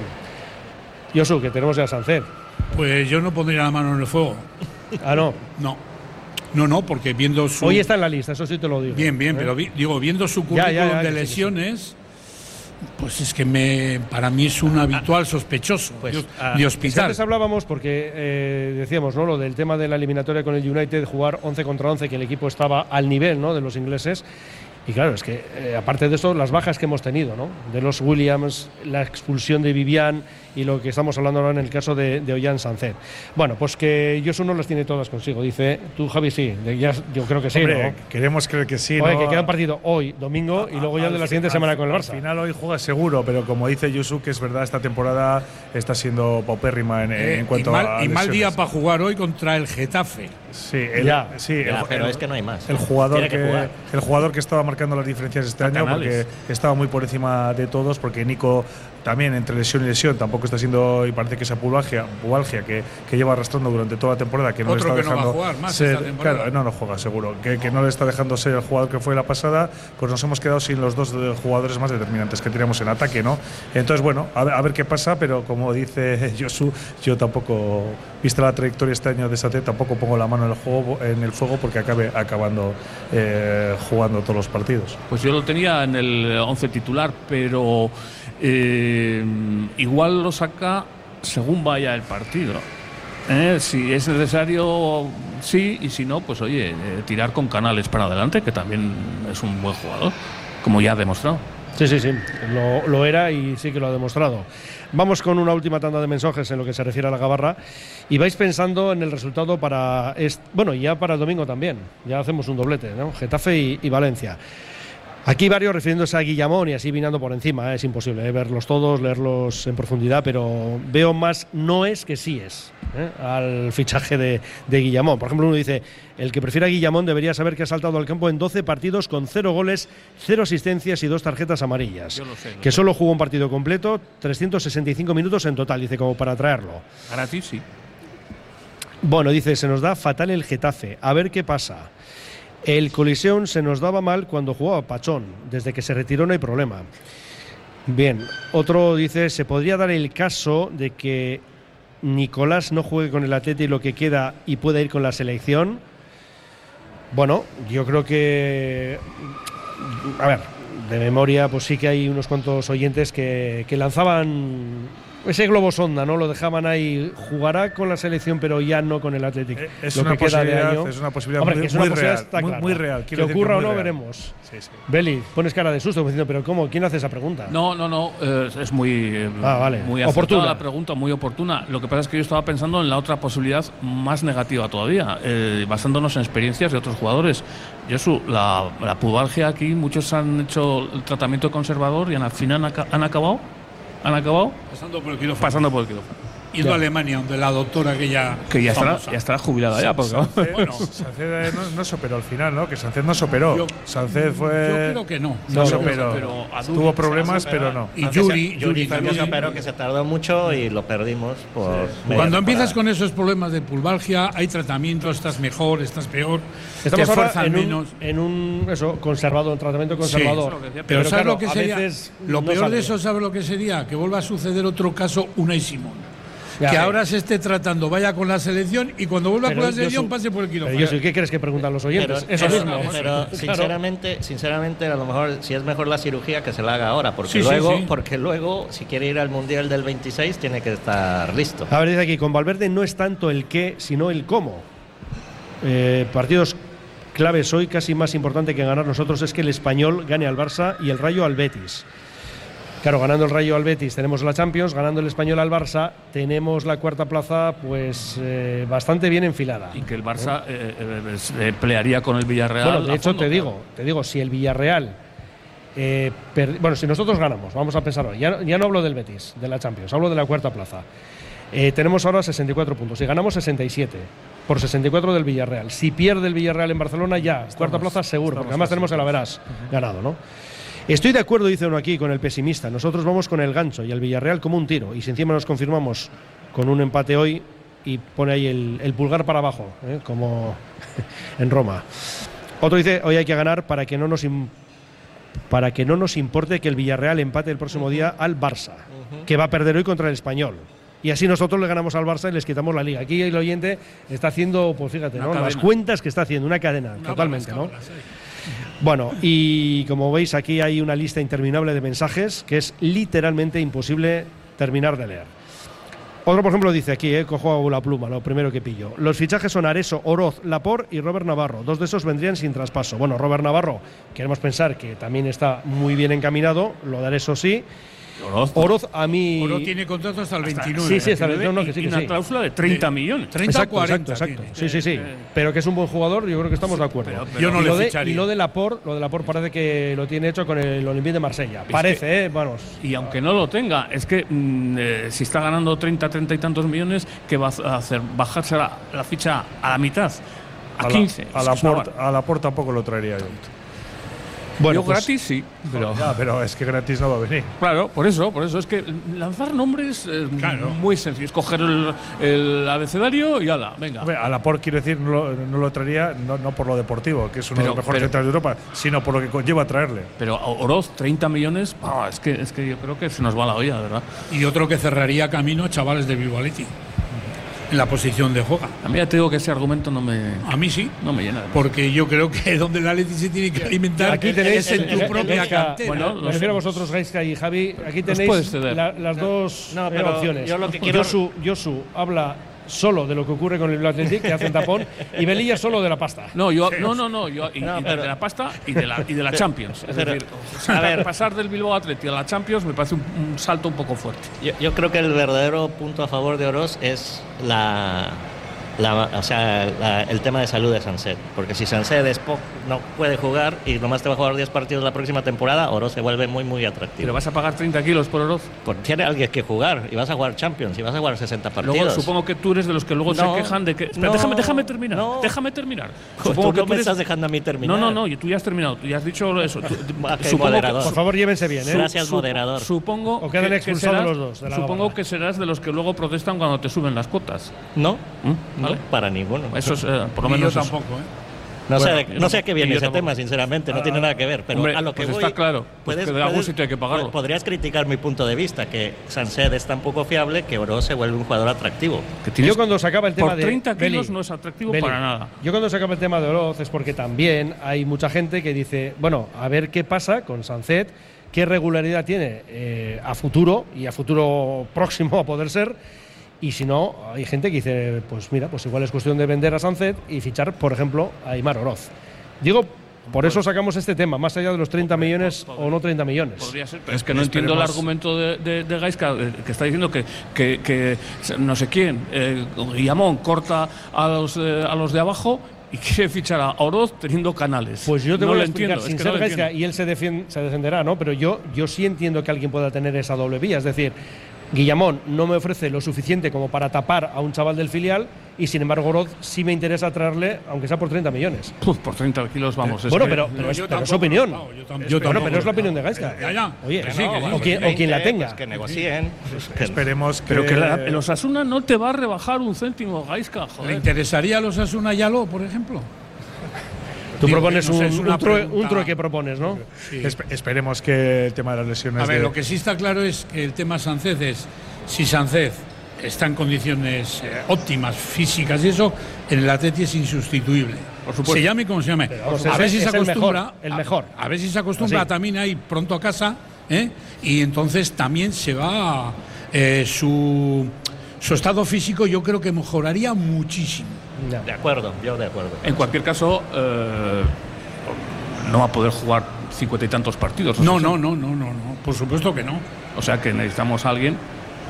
Josu, que tenemos ya a Sancet. Pues yo no pondría la mano en el fuego. Ah, no. No. No, no, porque viendo su. Hoy está en la lista, eso sí te lo digo. Bien, bien, ¿eh? pero vi, digo, viendo su currículum ya, ya, ya, de sí, lesiones, sí, sí. pues es que me para mí es un habitual sospechoso pues, de, ah, de hospital. Antes hablábamos, porque eh, decíamos, ¿no? Lo del tema de la eliminatoria con el United, jugar once contra once, que el equipo estaba al nivel, ¿no? De los ingleses. Y claro, es que eh, aparte de eso, las bajas que hemos tenido, ¿no? De los Williams, la expulsión de Vivian y lo que estamos hablando ahora en el caso de, de Ollán Sancet. Bueno, pues que Josu no las tiene todas consigo. Dice, tú, Javi, sí. Ya, yo creo que sí, Hombre, ¿no? Queremos creer que sí. Oye, ¿no? que queda un partido hoy, domingo, y luego ya el de la siguiente al, semana con el Barça. Al final hoy juega seguro, pero como dice Josu, que es verdad, esta temporada está siendo paupérrima en, Eh, en cuanto y mal, a y mal lesiones. día para jugar hoy contra el Getafe. Sí, el, Ya, sí, ya, el, pero el, es que no hay más. El jugador Tiene que, que jugar. el jugador que estaba marcando las diferencias este año, Canales. porque estaba muy por encima de todos, porque Nico también entre lesión y lesión tampoco está siendo, y parece que esa pubalgia, pubalgia que, que lleva arrastrando durante toda la temporada, que no Otro le que está no va a dejando jugar más ser, esta temporada. claro, no, no juega seguro, que, que no le está dejando ser el jugador que fue la pasada, pues nos hemos quedado sin los dos de- jugadores más determinantes que teníamos en ataque, ¿no? Entonces, bueno, a ver, a ver qué pasa, pero como dice Josu, yo tampoco, vista la trayectoria este año de Sancet, tampoco pongo la mano en el juego, en el fuego porque acabe acabando eh, jugando todos los partidos. Pues yo lo tenía en el once titular, pero eh, igual lo saca según vaya el partido. Eh, si es necesario, sí, y si no, pues oye, eh, tirar con Canales para adelante, que también es un buen jugador, como ya ha demostrado. Sí, sí, sí, lo, lo era y sí que lo ha demostrado. Vamos con una última tanda de mensajes en lo que se refiere a la Gabarra y vais pensando en el resultado para, est- bueno, ya para el domingo también, ya hacemos un doblete, ¿no? Getafe y, y Valencia. Aquí varios refiriéndose a Guillamón y así vinando por encima, ¿eh? Es imposible ¿eh? verlos todos, leerlos en profundidad, pero veo más no es que sí es ¿eh? al fichaje de, de Guillamón. Por ejemplo, uno dice, el que prefiera a Guillamón debería saber que ha saltado al campo en doce partidos con cero goles, cero asistencias y dos tarjetas amarillas. Yo lo sé, lo que sé. solo jugó un partido completo, trescientos sesenta y cinco minutos en total, dice, como para traerlo. Para ti sí. Bueno, dice, se nos da fatal el Getafe, a ver qué pasa. El Coliseum se nos daba mal cuando jugaba Pachón, desde que se retiró no hay problema. Bien, otro dice, se podría dar el caso de que Nicolás no juegue con el Atleti lo que queda y pueda ir con la selección. Bueno, yo creo que, a ver, de memoria, pues sí que hay unos cuantos oyentes que, que lanzaban ese globo sonda, ¿no? Lo dejaban ahí, jugará con la selección, pero ya no con el Athletic. Es lo una que queda de posibilidad, año. es una posibilidad Hombre, muy- que es una muy posibilidad, real, está muy- claro. muy real, Que quiero decir ocurra que o muy no, real. veremos. Sí, sí. Beli, pones cara de susto, como diciendo, pero ¿cómo? ¿Quién hace esa pregunta? No, no, no, eh, es muy, eh, Ah, vale. muy acertada Oportuna. la pregunta, muy oportuna. Lo que pasa es que yo estaba pensando en la otra posibilidad más negativa todavía, eh, basándonos en experiencias de otros jugadores. Josu, la, la pubalgia aquí, muchos han hecho el tratamiento conservador y al final han, aca- han acabado, han acabado Pasando por el quirófano. pasando por el quirófano. Ido Ya. a Alemania, donde la doctora aquella. Que ya estará, famosa. ya estará jubilada ya, porque Sancet, Bueno. Sancet, eh, no, no se operó al final, ¿no? Que Sancet no se operó. Yo- Sancet fue. yo creo que no. No, No, se no, operó. pero a Duri Tuvo se problemas, se pero operó. no. Y Aunque Yuri, se- Yuri fue que también. se operó, que se tardó mucho y lo perdimos por media Cuando temporada. empiezas con esos problemas de pulvalgia, hay tratamiento, estás mejor, estás peor, Estamos te ahora esfuerzas en menos. un, en un eso, conservador, un tratamiento Sí. conservador. Pero, Pero ¿sabes claro, lo que a sería? veces Lo no peor sale. de eso, ¿sabes lo que sería? Que vuelva a suceder otro caso Unai Simón. Ya, que eh. ahora se esté tratando, vaya con la selección y cuando vuelva Pero con la yo selección su- pase por el Pero quirófano. yo sé, ¿qué crees que preguntan los oyentes? Pero, Eso pero- mismo. pero Claro. sinceramente, sinceramente, a lo mejor si es mejor la cirugía que se la haga ahora, porque Sí, sí, luego, sí. porque luego, si quiere ir al mundial del veintiséis, tiene que estar listo. A ver, dice aquí, con Valverde no es tanto el qué, sino el cómo. Eh, partidos claves hoy, casi más importante que ganar nosotros es que el Español gane al Barça y el Rayo al Betis. Claro, ganando el Rayo al Betis tenemos la Champions, ganando el Español al Barça tenemos la cuarta plaza pues eh, bastante bien enfilada. y que el Barça eh, eh, eh, pelearía con el Villarreal. Bueno, de a hecho fondo, te claro. digo, te digo, si el Villarreal, eh, per- bueno, si nosotros ganamos, vamos a pensar hoy, ya, ya no hablo del Betis, de la Champions, hablo de la cuarta plaza. Eh, tenemos ahora sesenta y cuatro puntos y ganamos sesenta y siete por sesenta y cuatro del Villarreal. Si pierde el Villarreal en Barcelona, ya, estamos, cuarta plaza seguro, porque además tenemos el Averás uh-huh. ganado, ¿no? Estoy de acuerdo, dice uno aquí, con el pesimista. Nosotros vamos con el gancho y el Villarreal como un tiro. Y si encima nos confirmamos con un empate hoy y pone ahí el, el pulgar para abajo, ¿eh? como en Roma. Otro dice, hoy hay que ganar para que no nos im- para que no nos importe que el Villarreal empate el próximo día al Barça, uh-huh. que va a perder hoy contra el Español. Y así nosotros le ganamos al Barça y les quitamos la liga. Aquí el oyente está haciendo, pues fíjate, ¿no? Las cuentas que está haciendo, una cadena, una totalmente, ¿no? Cámaras, sí. Bueno, y como veis aquí hay una lista interminable de mensajes que es literalmente imposible terminar de leer. Otro, por ejemplo, dice aquí, eh, cojo la pluma, lo primero que pillo. Los fichajes son Areso, Oroz, Laporte y Robert Navarro. Dos de esos vendrían sin traspaso. Bueno, Robert Navarro, queremos pensar que también está muy bien encaminado, lo de Areso sí. Oroz, Oroz a mí… Oroz tiene contrato hasta el veintinueve. Sí, sí, hasta el veintinueve. No, que sí, y que una sí. cláusula de treinta millones. treinta, cuarenta. Exacto, exacto. Sí, sí, sí. Pero que es un buen jugador, yo creo que estamos de acuerdo. Pero, pero yo no y, le lo de, ficharía. y lo de Laporte, lo de Laporte parece que lo tiene hecho con el Olympique de Marsella. Es parece, que, ¿eh? Vamos. Y aunque no lo tenga, es que mmm, eh, si está ganando treinta, treinta y tantos millones, ¿qué va a hacer? ¿Bajarse la, la ficha a la mitad? A, a quince. La, a, Laporte, a Laporte tampoco lo traería yo. Bueno, yo pues, gratis sí, pero… Ya, pero es que gratis no va a venir. Claro, por eso, por eso es que lanzar nombres es claro. muy sencillo. Es coger el, el abecedario y ala, venga. Hombre, a Laporte quiero decir, no lo, no lo traería no, no por lo deportivo, que es uno pero, de los mejores centrales de Europa, sino por lo que conlleva traerle. Pero a Oroz, treinta millones, oh, es, que, es que yo creo que se nos va la olla, ¿verdad? Y otro que cerraría camino, chavales de Bilbao Athletic. En la posición de juega. A mí ya te digo que ese argumento no me… A mí sí. No me llena. Porque yo creo que donde el Athletic se tiene que alimentar aquí tenéis es en tu propia cantera. Bueno, me refiero a vosotros, Gaizka y Javi. Aquí tenéis la, las dos no, pero opciones. Yo lo que quiero… Josu, Josu habla solo de lo que ocurre con el Athletic, que hacen tapón, y Belilla solo de la pasta. No, yo, no, no, no, yo, y, no y de la pasta y de la, y de la Champions. Es pero, decir, a ver, pasar del Bilbao Athletic a la Champions me parece un, un salto un poco fuerte. Yo, yo creo que el verdadero punto a favor de Oroz es la… La, o sea, la, el tema de salud de Sancet, porque si Sancet después no puede jugar y nomás te va a jugar diez partidos la próxima temporada, Oroz se vuelve muy muy atractivo. ¿Pero vas a pagar treinta kilos por Oroz? Pues tiene alguien que jugar y vas a jugar Champions y vas a jugar sesenta partidos. Luego, supongo que tú eres de los que luego no, se quejan de que… Espera, no, déjame, déjame terminar, no. déjame terminar. Supongo tú que no tú me eres, estás dejando a mí terminar. No, no, no, tú ya has terminado, tú ya has dicho eso. Tú, okay, supongo que, por favor, llévense bien, ¿eh? Gracias, moderador. Supongo o quedan expulsados los dos. De la supongo barra. que serás de los que luego protestan cuando te suben las cuotas. No, ¿Mm? ¿Vale? no, para ninguno. Eso es, eh, por lo menos yo tampoco, ¿eh? No, bueno, sé, no sé a qué viene ese tampoco. tema, sinceramente, no ah, tiene nada que ver. Pero hombre, a lo que pues voy, está claro, pues puedes, que de algún sitio hay que pagarlo. Podrías criticar mi punto de vista, que Sancet es tan poco fiable que Oroz se vuelve un jugador atractivo. Que yo cuando se acaba el tema por de treinta kilos Beli, no es atractivo Beli, para nada. Yo cuando se acaba el tema de Oroz es porque también hay mucha gente que dice, bueno, a ver qué pasa con Sancet, qué regularidad tiene eh, a futuro y a futuro próximo a poder ser. Y si no, hay gente que dice, pues mira, pues igual es cuestión de vender a Sancet y fichar, por ejemplo, a Aimar Oroz. Digo, por eso sacamos este tema, más allá de los treinta millones o no treinta millones. Podría ser, pero es que no entiendo el argumento de, de, de Gaizka, que está diciendo que, que, que no sé quién, eh, Guillamón corta a los, eh, a los de abajo y quiere fichar a Oroz teniendo Canales. Pues yo te no voy lo a explicar, entiendo, sin es que ser no Gaizka, y él se, defiende, se defenderá, ¿no? Pero yo, yo sí entiendo que alguien pueda tener esa doble vía, es decir, Guillamón no me ofrece lo suficiente como para tapar a un chaval del filial y sin embargo Oroz sí me interesa traerle, aunque sea por treinta millones. Uf, por treinta kilos vamos. Eh, bueno, que, pero, pero, es, pero es opinión. No, yo tam- yo bueno, pero es la opinión de Gaizka. Ya, ya. Oye, que sí, que o, quien, o quien la tenga. Pues que negocien. Pues que esperemos que… Pero que la, el Osasuna no te va a rebajar un céntimo, Gaizka, joder. ¿Le interesaría a los Osasuna Yaló, por ejemplo? Tú Digo, propones no sé, un, es una un, true, pregunta. un trueque, propones, ¿no? Sí. Espe- esperemos que el tema de las lesiones… A ver, de… lo que sí está claro es que el tema Sancet es, si Sancet está en condiciones eh, óptimas, físicas y eso, en el Atleti es insustituible. Por supuesto. Se llame como se llame. Pero, pues a es, ver si es se acostumbra. El mejor. El mejor. A, a ver si se acostumbra Así. también a ir pronto a casa, ¿eh? Y entonces también se va eh, su, su estado físico, yo creo que mejoraría muchísimo. De acuerdo, yo de acuerdo. En cualquier caso, eh, no va a poder jugar cincuenta y tantos partidos. No, no, no, no, no, no, por supuesto que no. O sea que necesitamos a alguien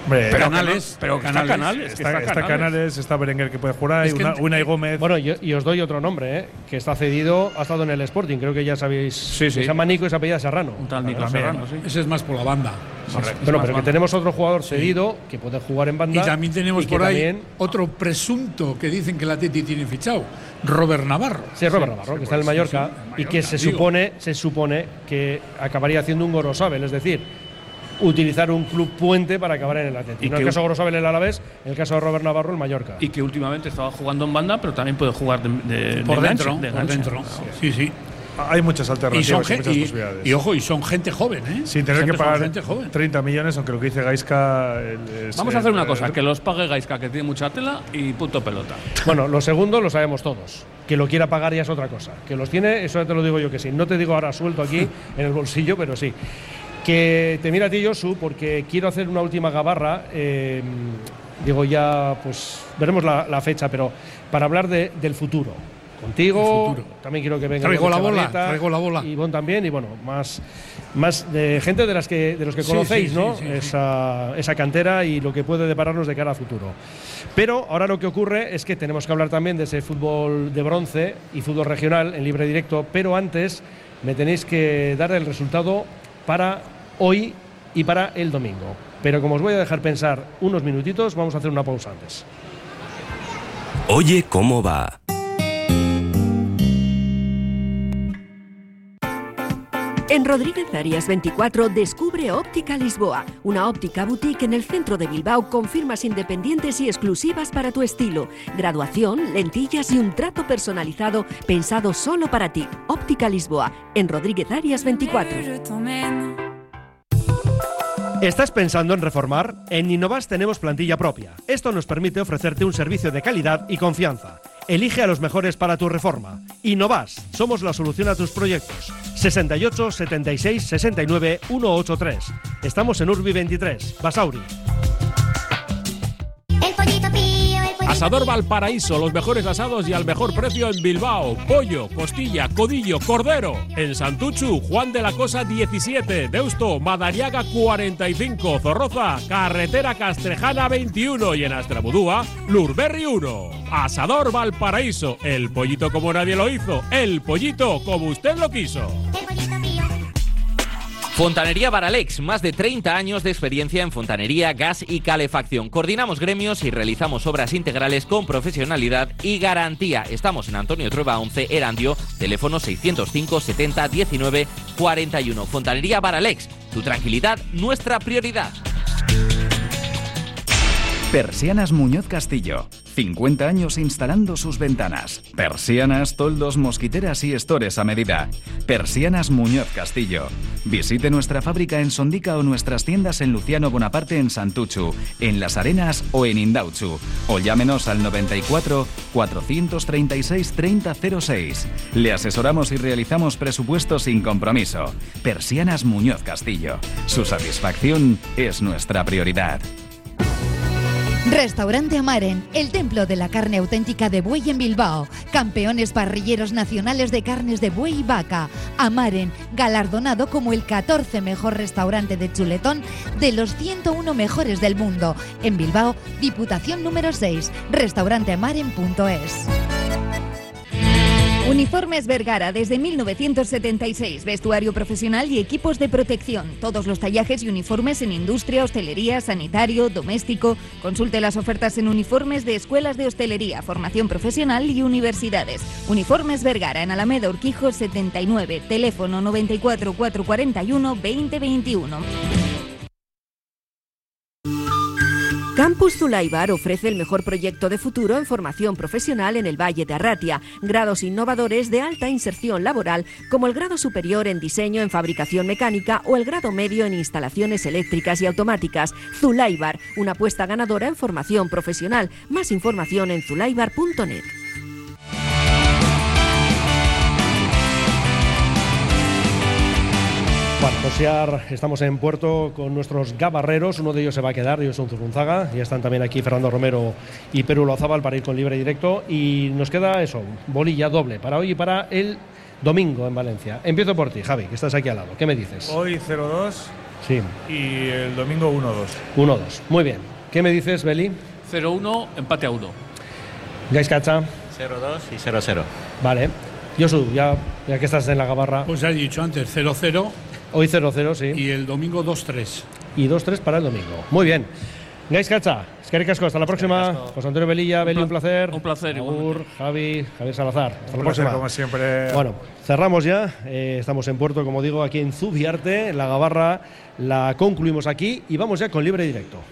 Hombre, pero Canales, pero está Canales, Canales, está, está Canales. Canales, está Berenguer que puede jugar, Es que una, el- Unai Gómez. Bueno, y, y os doy otro nombre, ¿eh? Que está cedido, ha estado en el Sporting, creo que ya sabéis. Sí, sí. Se llama Nico y se apellida Serrano. Un tal Nico También. Serrano, sí. Ese es más por la banda. Correcto. Es Bueno, más pero que banda. tenemos otro jugador cedido que puede jugar en banda. Y también tenemos y que por ahí también- otro presunto que dicen que el Atleti tiene fichado, Robert Navarro. Sí, Robert Navarro, que está en el Mallorca, y que se digo. supone, se supone que acabaría haciendo un Gorosabel, es decir, utilizar un club puente para acabar en el Atlético. Y En el que- caso de Gorosabel el Alavés, en el caso de Robert Navarro el Mallorca. Y que últimamente estaba jugando en banda, pero también puede jugar de, de- Por de dentro, enganche, de por enganche. dentro. Sí, sí. Hay muchas Y, alternativas son y, gen- muchas y- posibilidades. y ojo, y son gente joven, ¿eh? Sin tener Gente- que son pagar gente joven. treinta millones, aunque lo que dice Gaisca. el- es- Vamos a hacer una el- cosa, el- que los pague Gaisca, que tiene mucha tela, y punto pelota. Bueno, lo segundo lo sabemos todos. Que lo quiera pagar ya es otra cosa. Que los tiene, eso ya te lo digo yo que sí. No te digo ahora suelto aquí en el bolsillo, pero sí. Que te mira a ti, Josu, porque quiero hacer una última gabarra. eh, digo ya, pues veremos la, la fecha, pero para hablar de- del futuro. Contigo, El futuro. también quiero que venga Traigo la bola, Echavarrieta, traigo la bola. Y Bon también, y bueno, más, más de gente de las que de los que Sí, conocéis, sí, ¿no? sí, sí, sí. esa, esa cantera y lo que puede depararnos de cara a futuro. Pero ahora lo que ocurre es que tenemos que hablar también de ese fútbol de bronce y fútbol regional en libre directo, pero antes me tenéis que dar el resultado para hoy y para el domingo. Pero como os voy a dejar pensar unos minutitos, vamos a hacer una pausa antes. Oye, ¿cómo va? En Rodríguez Arias veinticuatro descubre Óptica Lisboa, una óptica boutique en el centro de Bilbao con firmas independientes y exclusivas para tu estilo, graduación, lentillas y un trato personalizado pensado solo para ti. Óptica Lisboa, en Rodríguez Arias veinticuatro. ¿Estás pensando en reformar? En Innovas tenemos plantilla propia. Esto nos permite ofrecerte un servicio de calidad y confianza. Elige a los mejores para tu reforma. Innovas, somos la solución a tus proyectos. sesenta y ocho, setenta y seis, sesenta y nueve, ciento ochenta y tres. Estamos en Urbi veintitrés, Basauri. Asador Valparaíso, los mejores asados y al mejor precio en Bilbao. Pollo, costilla, codillo, cordero. En Santuchu, Juan de la Cosa diecisiete. Deusto, Madariaga cuarenta y cinco. Zorroza, Carretera Castrejana veintiuno. Y en Astrabudúa, Lurberri uno. Asador Valparaíso, el pollito como nadie lo hizo. El pollito como usted lo quiso. Fontanería Baralex, más de treinta años de experiencia en fontanería, gas y calefacción. Coordinamos gremios y realizamos obras integrales con profesionalidad y garantía. Estamos en Antonio Trueba once, Erandio, teléfono seiscientos cinco, setenta, diecinueve, cuarenta y uno. Fontanería Baralex, tu tranquilidad, nuestra prioridad. Persianas Muñoz Castillo. cincuenta años instalando sus ventanas. Persianas, toldos, mosquiteras y estores a medida. Persianas Muñoz Castillo. Visite nuestra fábrica en Sondica o nuestras tiendas en Luciano Bonaparte en Santuchu, en Las Arenas o en Indauchu. O llámenos al noventa y cuatro, cuatrocientos treinta y seis, treinta cero seis. Le asesoramos y realizamos presupuestos sin compromiso. Persianas Muñoz Castillo. Su satisfacción es nuestra prioridad. Restaurante Amaren, el templo de la carne auténtica de buey en Bilbao. Campeones parrilleros nacionales de carnes de buey y vaca. Amaren, galardonado como el catorce mejor restaurante de chuletón de los ciento uno mejores del mundo. En Bilbao, Diputación número seis, restaurante amaren punto es. Uniformes Vergara desde mil novecientos setenta y seis, vestuario profesional y equipos de protección. Todos los tallajes y uniformes en industria, hostelería, sanitario, doméstico. Consulte las ofertas en uniformes de escuelas de hostelería, formación profesional y universidades. Uniformes Vergara en Alameda Urquijo setenta y nueve, teléfono noventa y cuatro, cuatrocientos cuarenta y uno, veinte veintiuno. Campus Zulaibar ofrece el mejor proyecto de futuro en formación profesional en el Valle de Arratia, grados innovadores de alta inserción laboral como el grado superior en diseño en fabricación mecánica o el grado medio en instalaciones eléctricas y automáticas. Zulaibar, una apuesta ganadora en formación profesional. Más información en zulaibar punto net. Bueno, pues ya estamos en Puerto con nuestros gabarreros. Uno de ellos se va a quedar, ellos son Zurunzaga. Ya están también aquí Fernando Romero y Perú Lozábal para ir con libre directo. Y nos queda eso, bolilla doble para hoy y para el domingo en Valencia. Empiezo por ti, Javi, que estás aquí al lado. ¿Qué me dices? Hoy cero dos Sí. y el domingo uno dos. uno dos. Muy bien. ¿Qué me dices, Beli? cero uno, empate a uno. Gaizkacha. cero dos y cero cero. Vale. Josu, ya, ya que estás en la gabarra. Pues ya he dicho antes, cero cero. Hoy cero cero, sí. Y el domingo dos tres. Y dos tres para el domingo. Muy bien. Gaizkacha, eskerrik asko, hasta la próxima. José Antonio Velilla, Beli, un placer. Un placer, Agur, Javi, Javier Salazar. Hasta la Un placer, próxima. como siempre. Bueno, cerramos ya. Eh, estamos en Puerto, como digo, aquí en Zubiarte. La gabarra la concluimos aquí y vamos ya con libre directo.